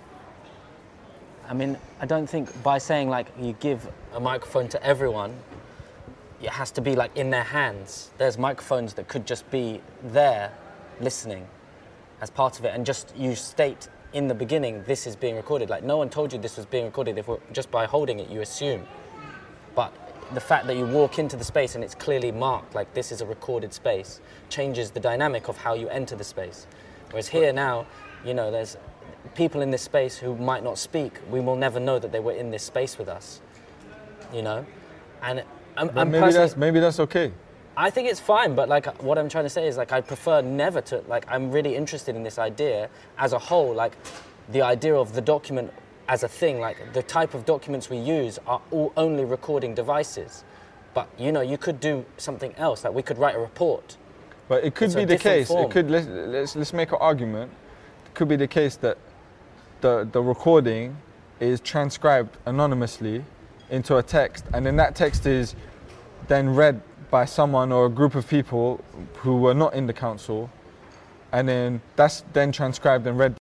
I mean, I don't think by saying like you give a microphone to everyone, it has to be like in their hands. There's microphones that could just be there listening as part of it, and just you state in the beginning this is being recorded. Like, no one told you this was being recorded. If just by holding it you assume. But the fact that you walk into the space and it's clearly marked like this is a recorded space changes the dynamic of how you enter the space. Whereas here now, you know, there's people in this space who might not speak. We will never know that they were in this space with us, you know? And maybe that's okay. I think it's fine, but like what I'm trying to say is like I prefer never to, like I'm really interested in this idea as a whole, like the idea of the document as a thing, like the type of documents we use are all only recording devices. But you know, you could do something else, like we could write a report. But it could be the case, it could, let's make an argument, it could be the case that the recording is transcribed anonymously into a text, and then that text is then read by someone or a group of people who were not in the council, and then that's then transcribed and read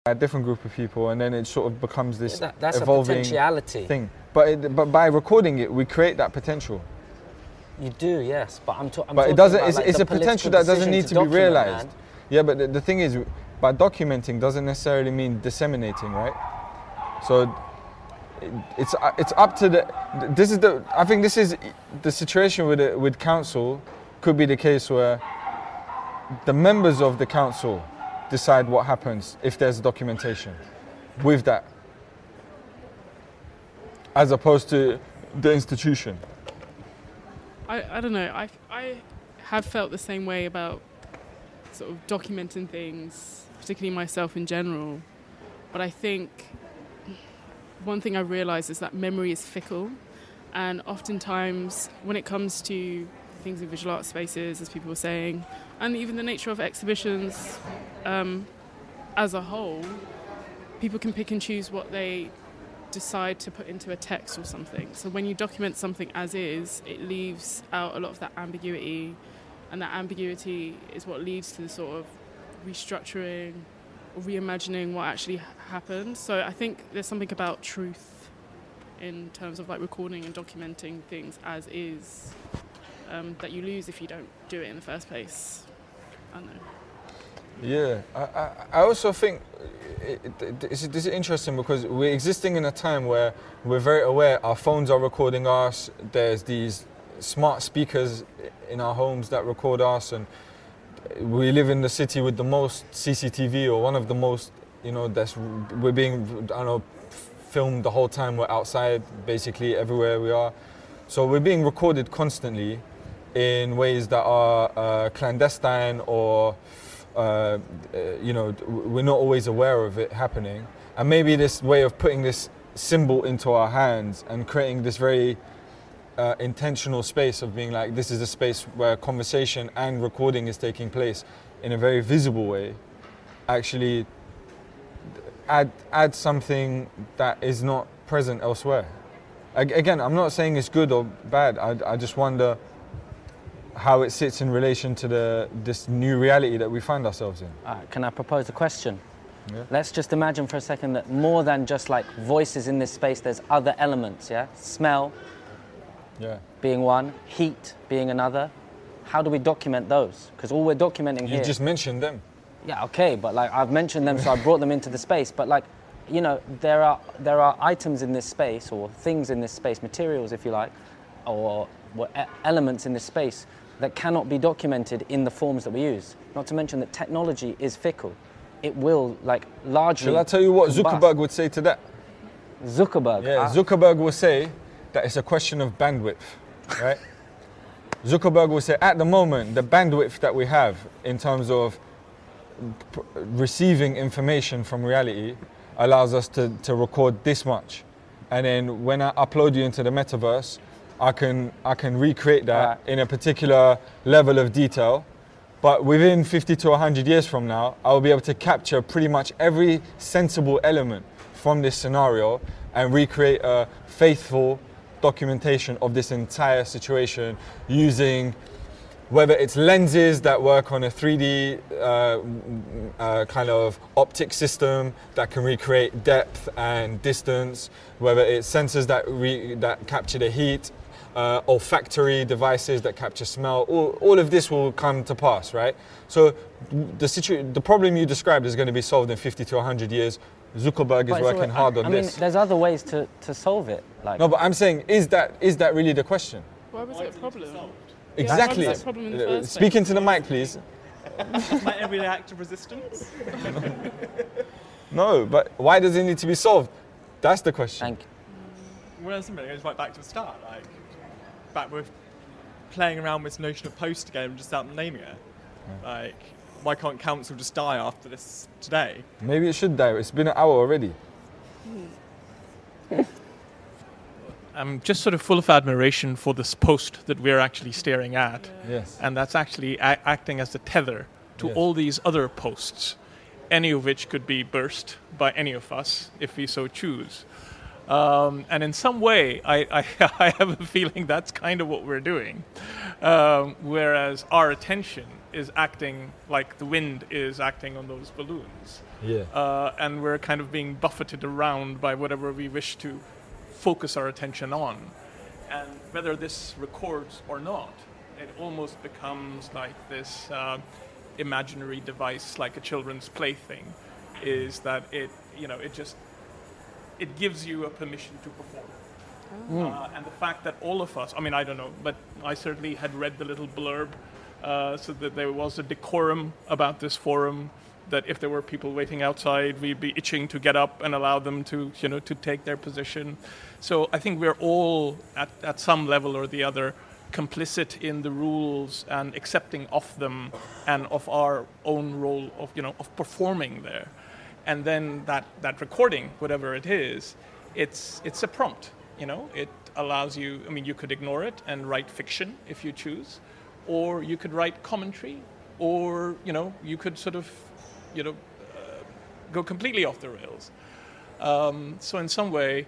a different group of people, and then it sort of becomes this that's evolving a potentiality thing. But by recording it, we create that potential. You do, yes, but I'm but it doesn't. It's a potential that doesn't need to be realized. Man. Yeah, but the thing is, by documenting doesn't necessarily mean disseminating, right? So it's up to the. I think this is the situation with council. Could be the case where the members of the council decide what happens if there's documentation with that, as opposed to the institution. I don't know. I have felt the same way about sort of documenting things, particularly myself in general. But I think one thing I realised is that memory is fickle, and oftentimes when it comes to things in visual art spaces, as people were saying, and even the nature of exhibitions as a whole, people can pick and choose what they decide to put into a text or something. So when you document something as is, it leaves out a lot of that ambiguity, and that ambiguity is what leads to the sort of restructuring or reimagining what actually happened. So I think there's something about truth in terms of like recording and documenting things as is that you lose if you don't do it in the first place. I don't know. Yeah, I also think this is interesting because we're existing in a time where we're very aware our phones are recording us, there's these smart speakers in our homes that record us, and we live in the city with the most CCTV, or one of the most, we're being, filmed the whole time we're outside, basically everywhere we are. So we're being recorded constantly in ways that are clandestine, or we're not always aware of it happening. And maybe this way of putting this symbol into our hands and creating this very intentional space of being like, this is a space where conversation and recording is taking place in a very visible way, actually add something that is not present elsewhere. Again, I'm not saying it's good or bad. I just wonder how it sits in relation to this new reality that we find ourselves in. Can I propose a question? Yeah. Let's just imagine for a second that more than just like voices in this space, there's other elements, yeah? Smell being one, heat being another. How do we document those? Because all we're documenting here... You just mentioned them. Yeah, okay, but like I've mentioned them, so I brought them into the space. But like, there are items in this space, or things in this space, materials if you like, or elements in this space that cannot be documented in the forms that we use. Not to mention that technology is fickle. It will, largely... Shall I tell you what Zuckerberg would say to that? Zuckerberg? Yeah, Zuckerberg will say that it's a question of bandwidth, right? Zuckerberg will say, at the moment, the bandwidth that we have in terms of receiving information from reality allows us to record this much. And then when I upload you into the metaverse, I can recreate that in a particular level of detail, but within 50 to 100 years from now, I will be able to capture pretty much every sensible element from this scenario and recreate a faithful documentation of this entire situation using whether it's lenses that work on a 3D kind of optic system that can recreate depth and distance, whether it's sensors that capture the heat, olfactory devices that capture smell, all of this will come to pass, right? So the problem you described is going to be solved in 50 to 100 years. Zuckerberg is working hard on this. I mean, there's other ways to solve it. No, but I'm saying, is that really the question? Why was it a problem? Exactly. Why was that a problem in the first Speak place? into the mic, please. Is my everyday act of resistance? No, but why does it need to be solved? That's the question. Thank you. Well, it goes right back to the start. Back with playing around with this notion of post again and just start naming it. Why can't council just die after this today? Maybe it should die. It's been an hour already. I'm just sort of full of admiration for this post that we're actually staring at. Yes. And that's actually acting as the tether to all these other posts, any of which could be burst by any of us if we so choose. And in some way, I have a feeling that's kind of what we're doing. Whereas our attention is acting like the wind is acting on those balloons. Yeah. And we're kind of being buffeted around by whatever we wish to focus our attention on. And whether this records or not, it almost becomes like this imaginary device, like a children's plaything, is that it gives you a permission to perform. And the fact that all of us, I mean, I don't know, but I certainly had read the little blurb, so that there was a decorum about this forum, that if there were people waiting outside, we'd be itching to get up and allow them to take their position. So I think we're all, at some level or the other, complicit in the rules and accepting of them and of our own role of performing there. And then that recording, whatever it is, it's a prompt. It allows you, I mean, you could ignore it and write fiction if you choose, or you could write commentary, or, you could sort of, go completely off the rails. So in some way,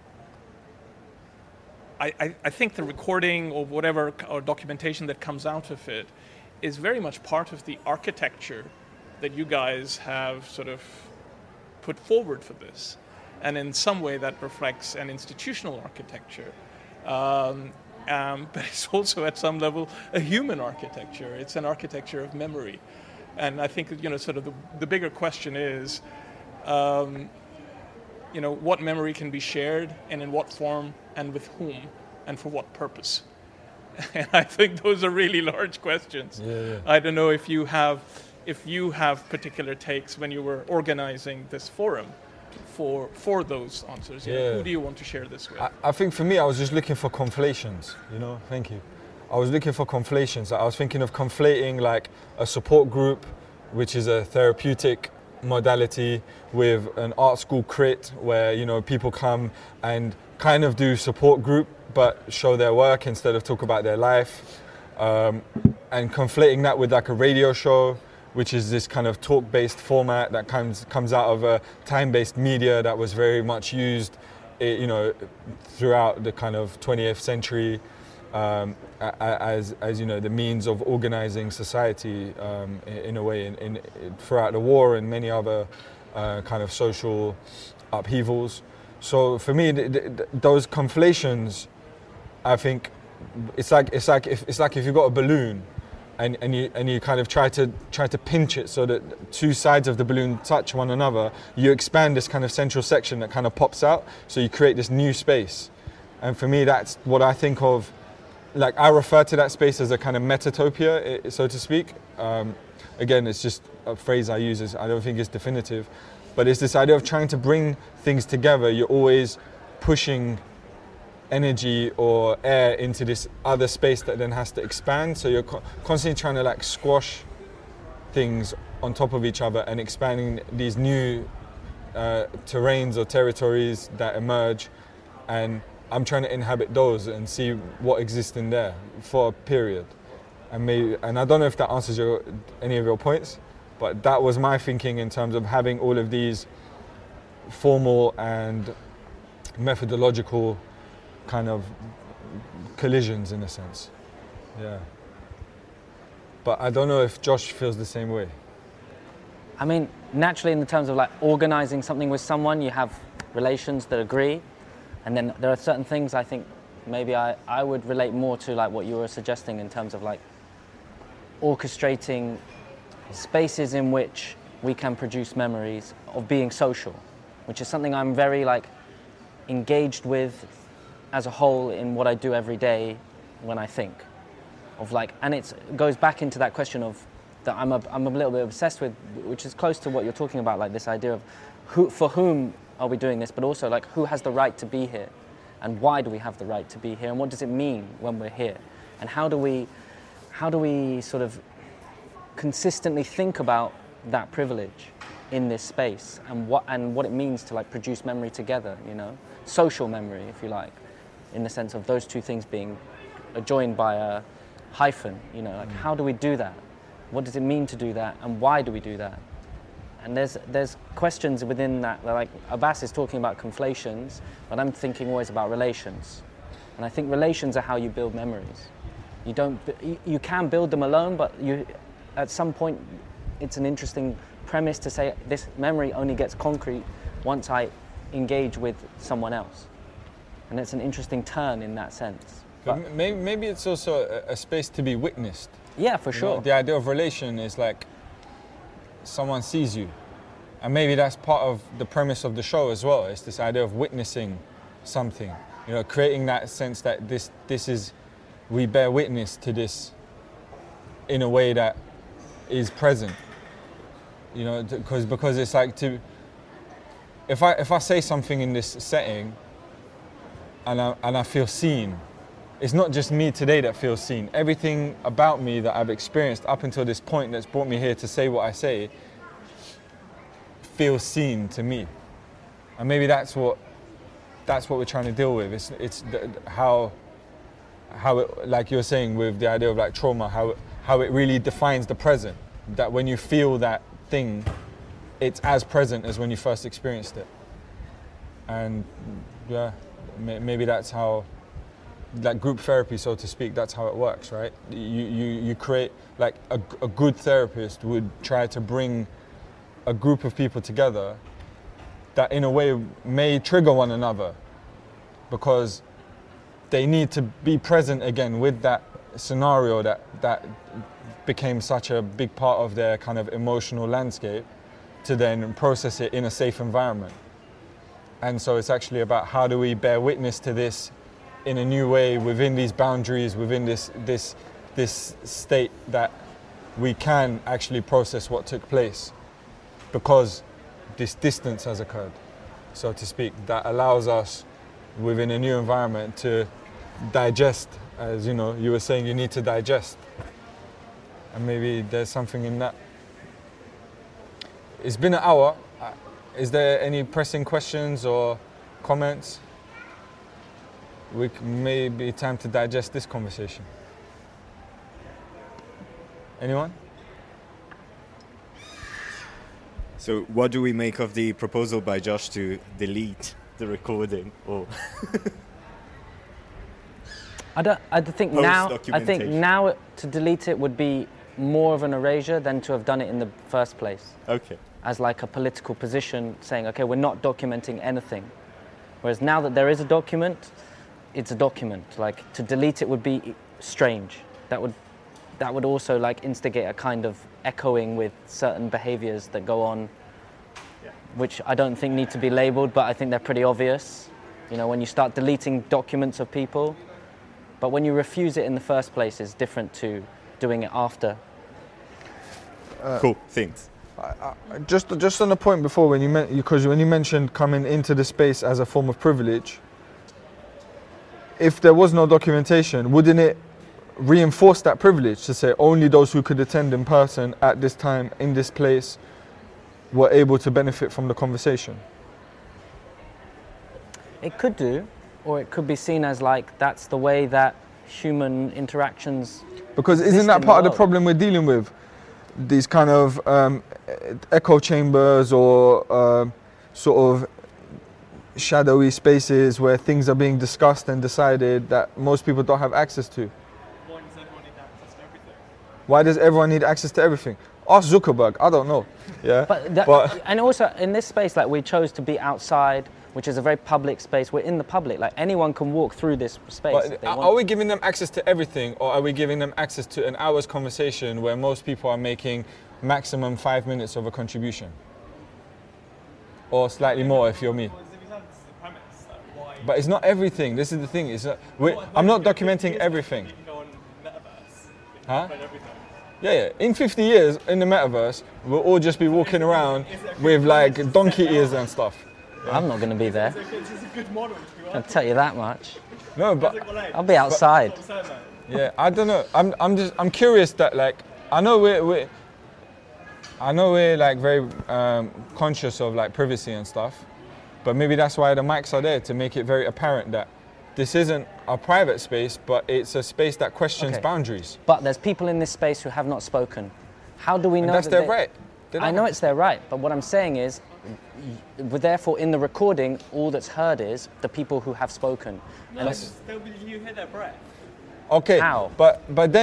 I think the recording or whatever, or documentation that comes out of it is very much part of the architecture that you guys have sort of put forward for this. And in some way that reflects an institutional architecture. But it's also at some level a human architecture. It's an architecture of memory. And I think, sort of the bigger question is, what memory can be shared and in what form and with whom and for what purpose? And I think those are really large questions. Yeah. I don't know if you have particular takes when you were organizing this forum for those answers. Yeah. Who do you want to share this with? I think for me, I was just looking for conflations, thank you. I was looking for conflations. I was thinking of conflating like a support group, which is a therapeutic modality, with an art school crit where, people come and kind of do support group, but show their work instead of talk about their life. And conflating that with like a radio show, which is this kind of talk-based format that comes out of a time-based media that was very much used, throughout the kind of 20th century as the means of organizing society in a way in throughout the war and many other kind of social upheavals. So for me, those conflations, I think it's like if you've got a balloon. And you kind of try to pinch it so that two sides of the balloon touch one another. You expand this kind of central section that kind of pops out, so you create this new space. And for me, that's what I think of. Like, I refer to that space as a kind of metatopia, so to speak. Again, it's just a phrase I use. I don't think it's definitive, but it's this idea of trying to bring things together. You're always pushing energy or air into this other space that then has to expand, so you're constantly trying to like squash things on top of each other and expanding these new terrains or territories that emerge, and I'm trying to inhabit those and see what exists in there for a period. And I don't know if that answers any of your points, but that was my thinking in terms of having all of these formal and methodological kind of collisions in a sense. Yeah. But I don't know if Josh feels the same way. I mean, naturally in the terms of like organizing something with someone, you have relations that agree, and then there are certain things I think maybe I would relate more to like what you were suggesting in terms of like orchestrating spaces in which we can produce memories of being social, which is something I'm very like engaged with as a whole in what I do every day when I think of like, and it goes back into that question of that I'm a little bit obsessed with, which is close to what you're talking about, like this idea of for whom are we doing this, but also like who has the right to be here, and why do we have the right to be here, and what does it mean when we're here, and how do we sort of consistently think about that privilege in this space, and what it means to like produce memory together, social memory, if you like, in the sense of those two things being joined by a hyphen, how do we do that? What does it mean to do that, and why do we do that? And there's questions within that, like Abbas is talking about conflations, but I'm thinking always about relations. And I think relations are how you build memories. You can build them alone, but at some point, it's an interesting premise to say this memory only gets concrete once I engage with someone else. And it's an interesting turn in that sense. But maybe it's also a space to be witnessed. Yeah, for sure. The idea of relation is like someone sees you. And maybe that's part of the premise of the show as well. It's this idea of witnessing something. Creating that sense that this is, we bear witness to this in a way that is present. Because it's like if I say something in this setting and I feel seen, it's not just me today that feels seen. Everything about me that I've experienced up until this point that's brought me here to say what I say feels seen to me. And maybe that's what we're trying to deal with. It's how it, like you were saying with the idea of like trauma, how it really defines the present. That when you feel that thing, it's as present as when you first experienced it. And yeah, maybe that's how, like group therapy, so to speak, that's how it works, right? You create, like a good therapist would try to bring a group of people together that in a way may trigger one another because they need to be present again with that scenario that became such a big part of their kind of emotional landscape to then process it in a safe environment. And so it's actually about how do we bear witness to this in a new way within these boundaries, within this state that we can actually process what took place because this distance has occurred, so to speak, that allows us within a new environment to digest, as you were saying, you need to digest. And maybe there's something in that. It's been an hour. Is there any pressing questions or comments? Maybe time to digest this conversation. Anyone? So what do we make of the proposal by Josh to delete the recording? Or I think now to delete it would be more of an erasure than to have done it in the first place. Okay. As like a political position saying, okay, we're not documenting anything. Whereas now that there is a document, it's a document. Like to delete it would be strange. That would also like instigate a kind of echoing with certain behaviors that go on, which I don't think need to be labeled, but I think they're pretty obvious. When you start deleting documents of people, but when you refuse it in the first place, it's different to doing it after. Cool, thanks. Just on the point before, when you mentioned coming into the space as a form of privilege, if there was no documentation, wouldn't it reinforce that privilege to say only those who could attend in person at this time, in this place, were able to benefit from the conversation? It could do, or it could be seen as like that's the way that human interactions. Because isn't that part of the problem we're dealing with? These kind of echo chambers or sort of shadowy spaces where things are being discussed and decided that most people don't have access to. Why does everyone need access to everything? Ask Zuckerberg, I don't know. Yeah. But and also in this space, like we chose to be outside, which is a very public space. We're in the public, like anyone can walk through this space. But are we giving them access to everything, or are we giving them access to an hour's conversation where most people are making maximum 5 minutes of a contribution? Or slightly more if you're me. But it's not everything. This is the thing. I'm not documenting everything. Huh? Yeah. In 50 years, in the metaverse, we'll all just be walking around with like donkey ears and stuff. Yeah. I'm not going to be there. It's a good model, I'll tell you that much. No, but I'll be outside. Yeah, I don't know. I'm curious that like I know we're like very conscious of like privacy and stuff, but maybe that's why the mics are there, to make it very apparent that this isn't a private space, but it's a space that questions boundaries. But there's people in this space who have not spoken. How do we know that's their right? I know it's their right, but what I'm saying is, therefore in the recording, all that's heard is the people who have spoken. No, you hear their breath. Okay. How? But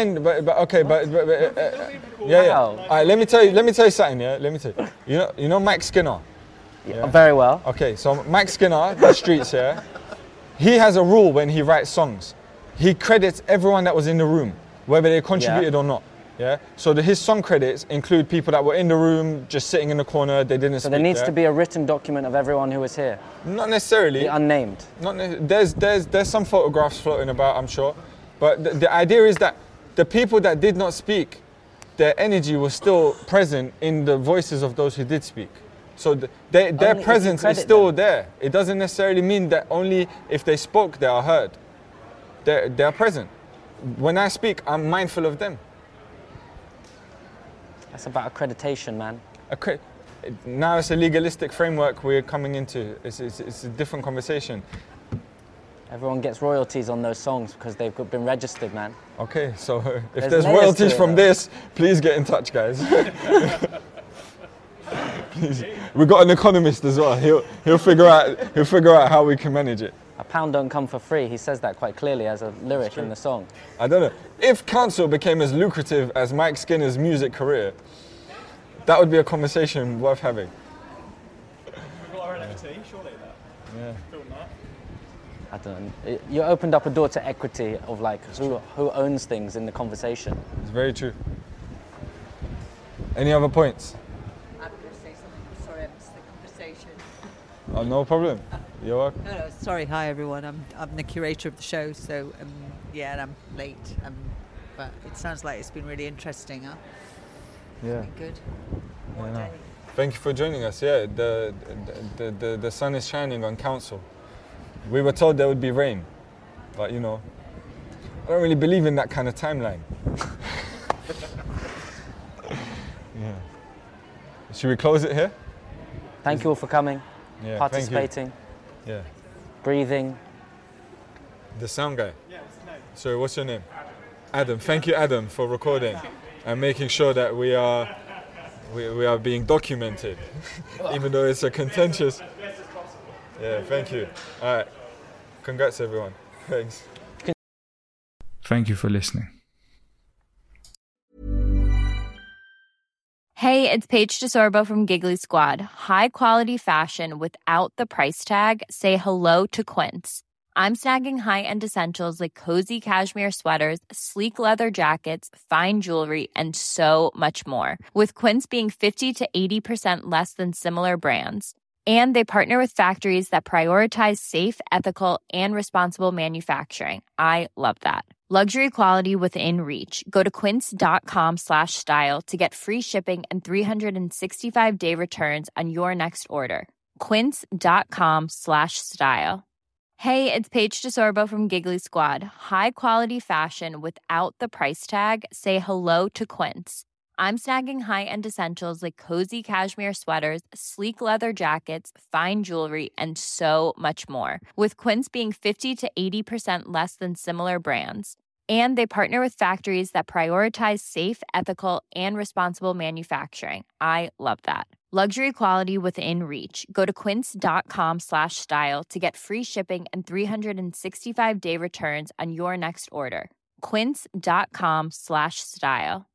yeah. All right, let me tell you something. Yeah, let me tell you. You know Mike Skinner. Yeah. Very well. Okay, so Mike Skinner, the streets here. He has a rule when he writes songs. He credits everyone that was in the room, whether they contributed or not. Yeah. So his song credits include people that were in the room, just sitting in the corner. They didn't. So there needs to be a written document of everyone who was here. Not necessarily. The unnamed. There's some photographs floating about, I'm sure, but the idea is that the people that did not speak, their energy was still present in the voices of those who did speak. So their presence is still there. It doesn't necessarily mean that only if they spoke they are heard. They're present. When I speak, I'm mindful of them. That's about accreditation, man. Now it's a legalistic framework we're coming into. It's a different conversation. Everyone gets royalties on those songs because they've been registered, man. Okay, so if there's royalties from this, please get in touch, guys. Please. We've got an economist as well. He'll figure out how we can manage it. A pound don't come for free. He says that quite clearly as a lyric in the song. I don't know. If council became as lucrative as Mike Skinner's music career, that would be a conversation worth having. We've got our NFT, surely that. Yeah. I don't know. You opened up a door to equity of like who owns things in the conversation. It's very true. Any other points? I'm going to say something. Sorry, I missed the conversation. Oh, no problem. You're welcome. No, sorry. Hi, everyone. I'm the curator of the show, so yeah, and I'm late. But it sounds like it's been really interesting, huh? Yeah. Good. Yeah, no. Thank you for joining us. Yeah, the sun is shining on council. We were told there would be rain, but you know, I don't really believe in that kind of timeline. Yeah. Should we close it here? Thank you all for coming, participating, breathing. The sound guy. Sorry, what's your name? Adam. Thank you, Adam, for recording and making sure that we are being documented, even though it's a contentious. Yeah, thank you. All right. Congrats, everyone. Thanks. Thank you for listening. Hey, it's Paige DeSorbo from Giggly Squad. High quality fashion without the price tag. Say hello to Quince. I'm snagging high-end essentials like cozy cashmere sweaters, sleek leather jackets, fine jewelry, and so much more. With Quince being 50 to 80% less than similar brands. And they partner with factories that prioritize safe, ethical, and responsible manufacturing. I love that. Luxury quality within reach. Go to quince.com/style to get free shipping and 365-day returns on your next order. Quince.com/style. Hey, it's Paige DeSorbo from Giggly Squad. High quality fashion without the price tag. Say hello to Quince. I'm snagging high-end essentials like cozy cashmere sweaters, sleek leather jackets, fine jewelry, and so much more. With Quince being 50 to 80% less than similar brands. And they partner with factories that prioritize safe, ethical, and responsible manufacturing. I love that. Luxury quality within reach. Go to quince.com/style to get free shipping and 365-day returns on your next order. Quince.com/style.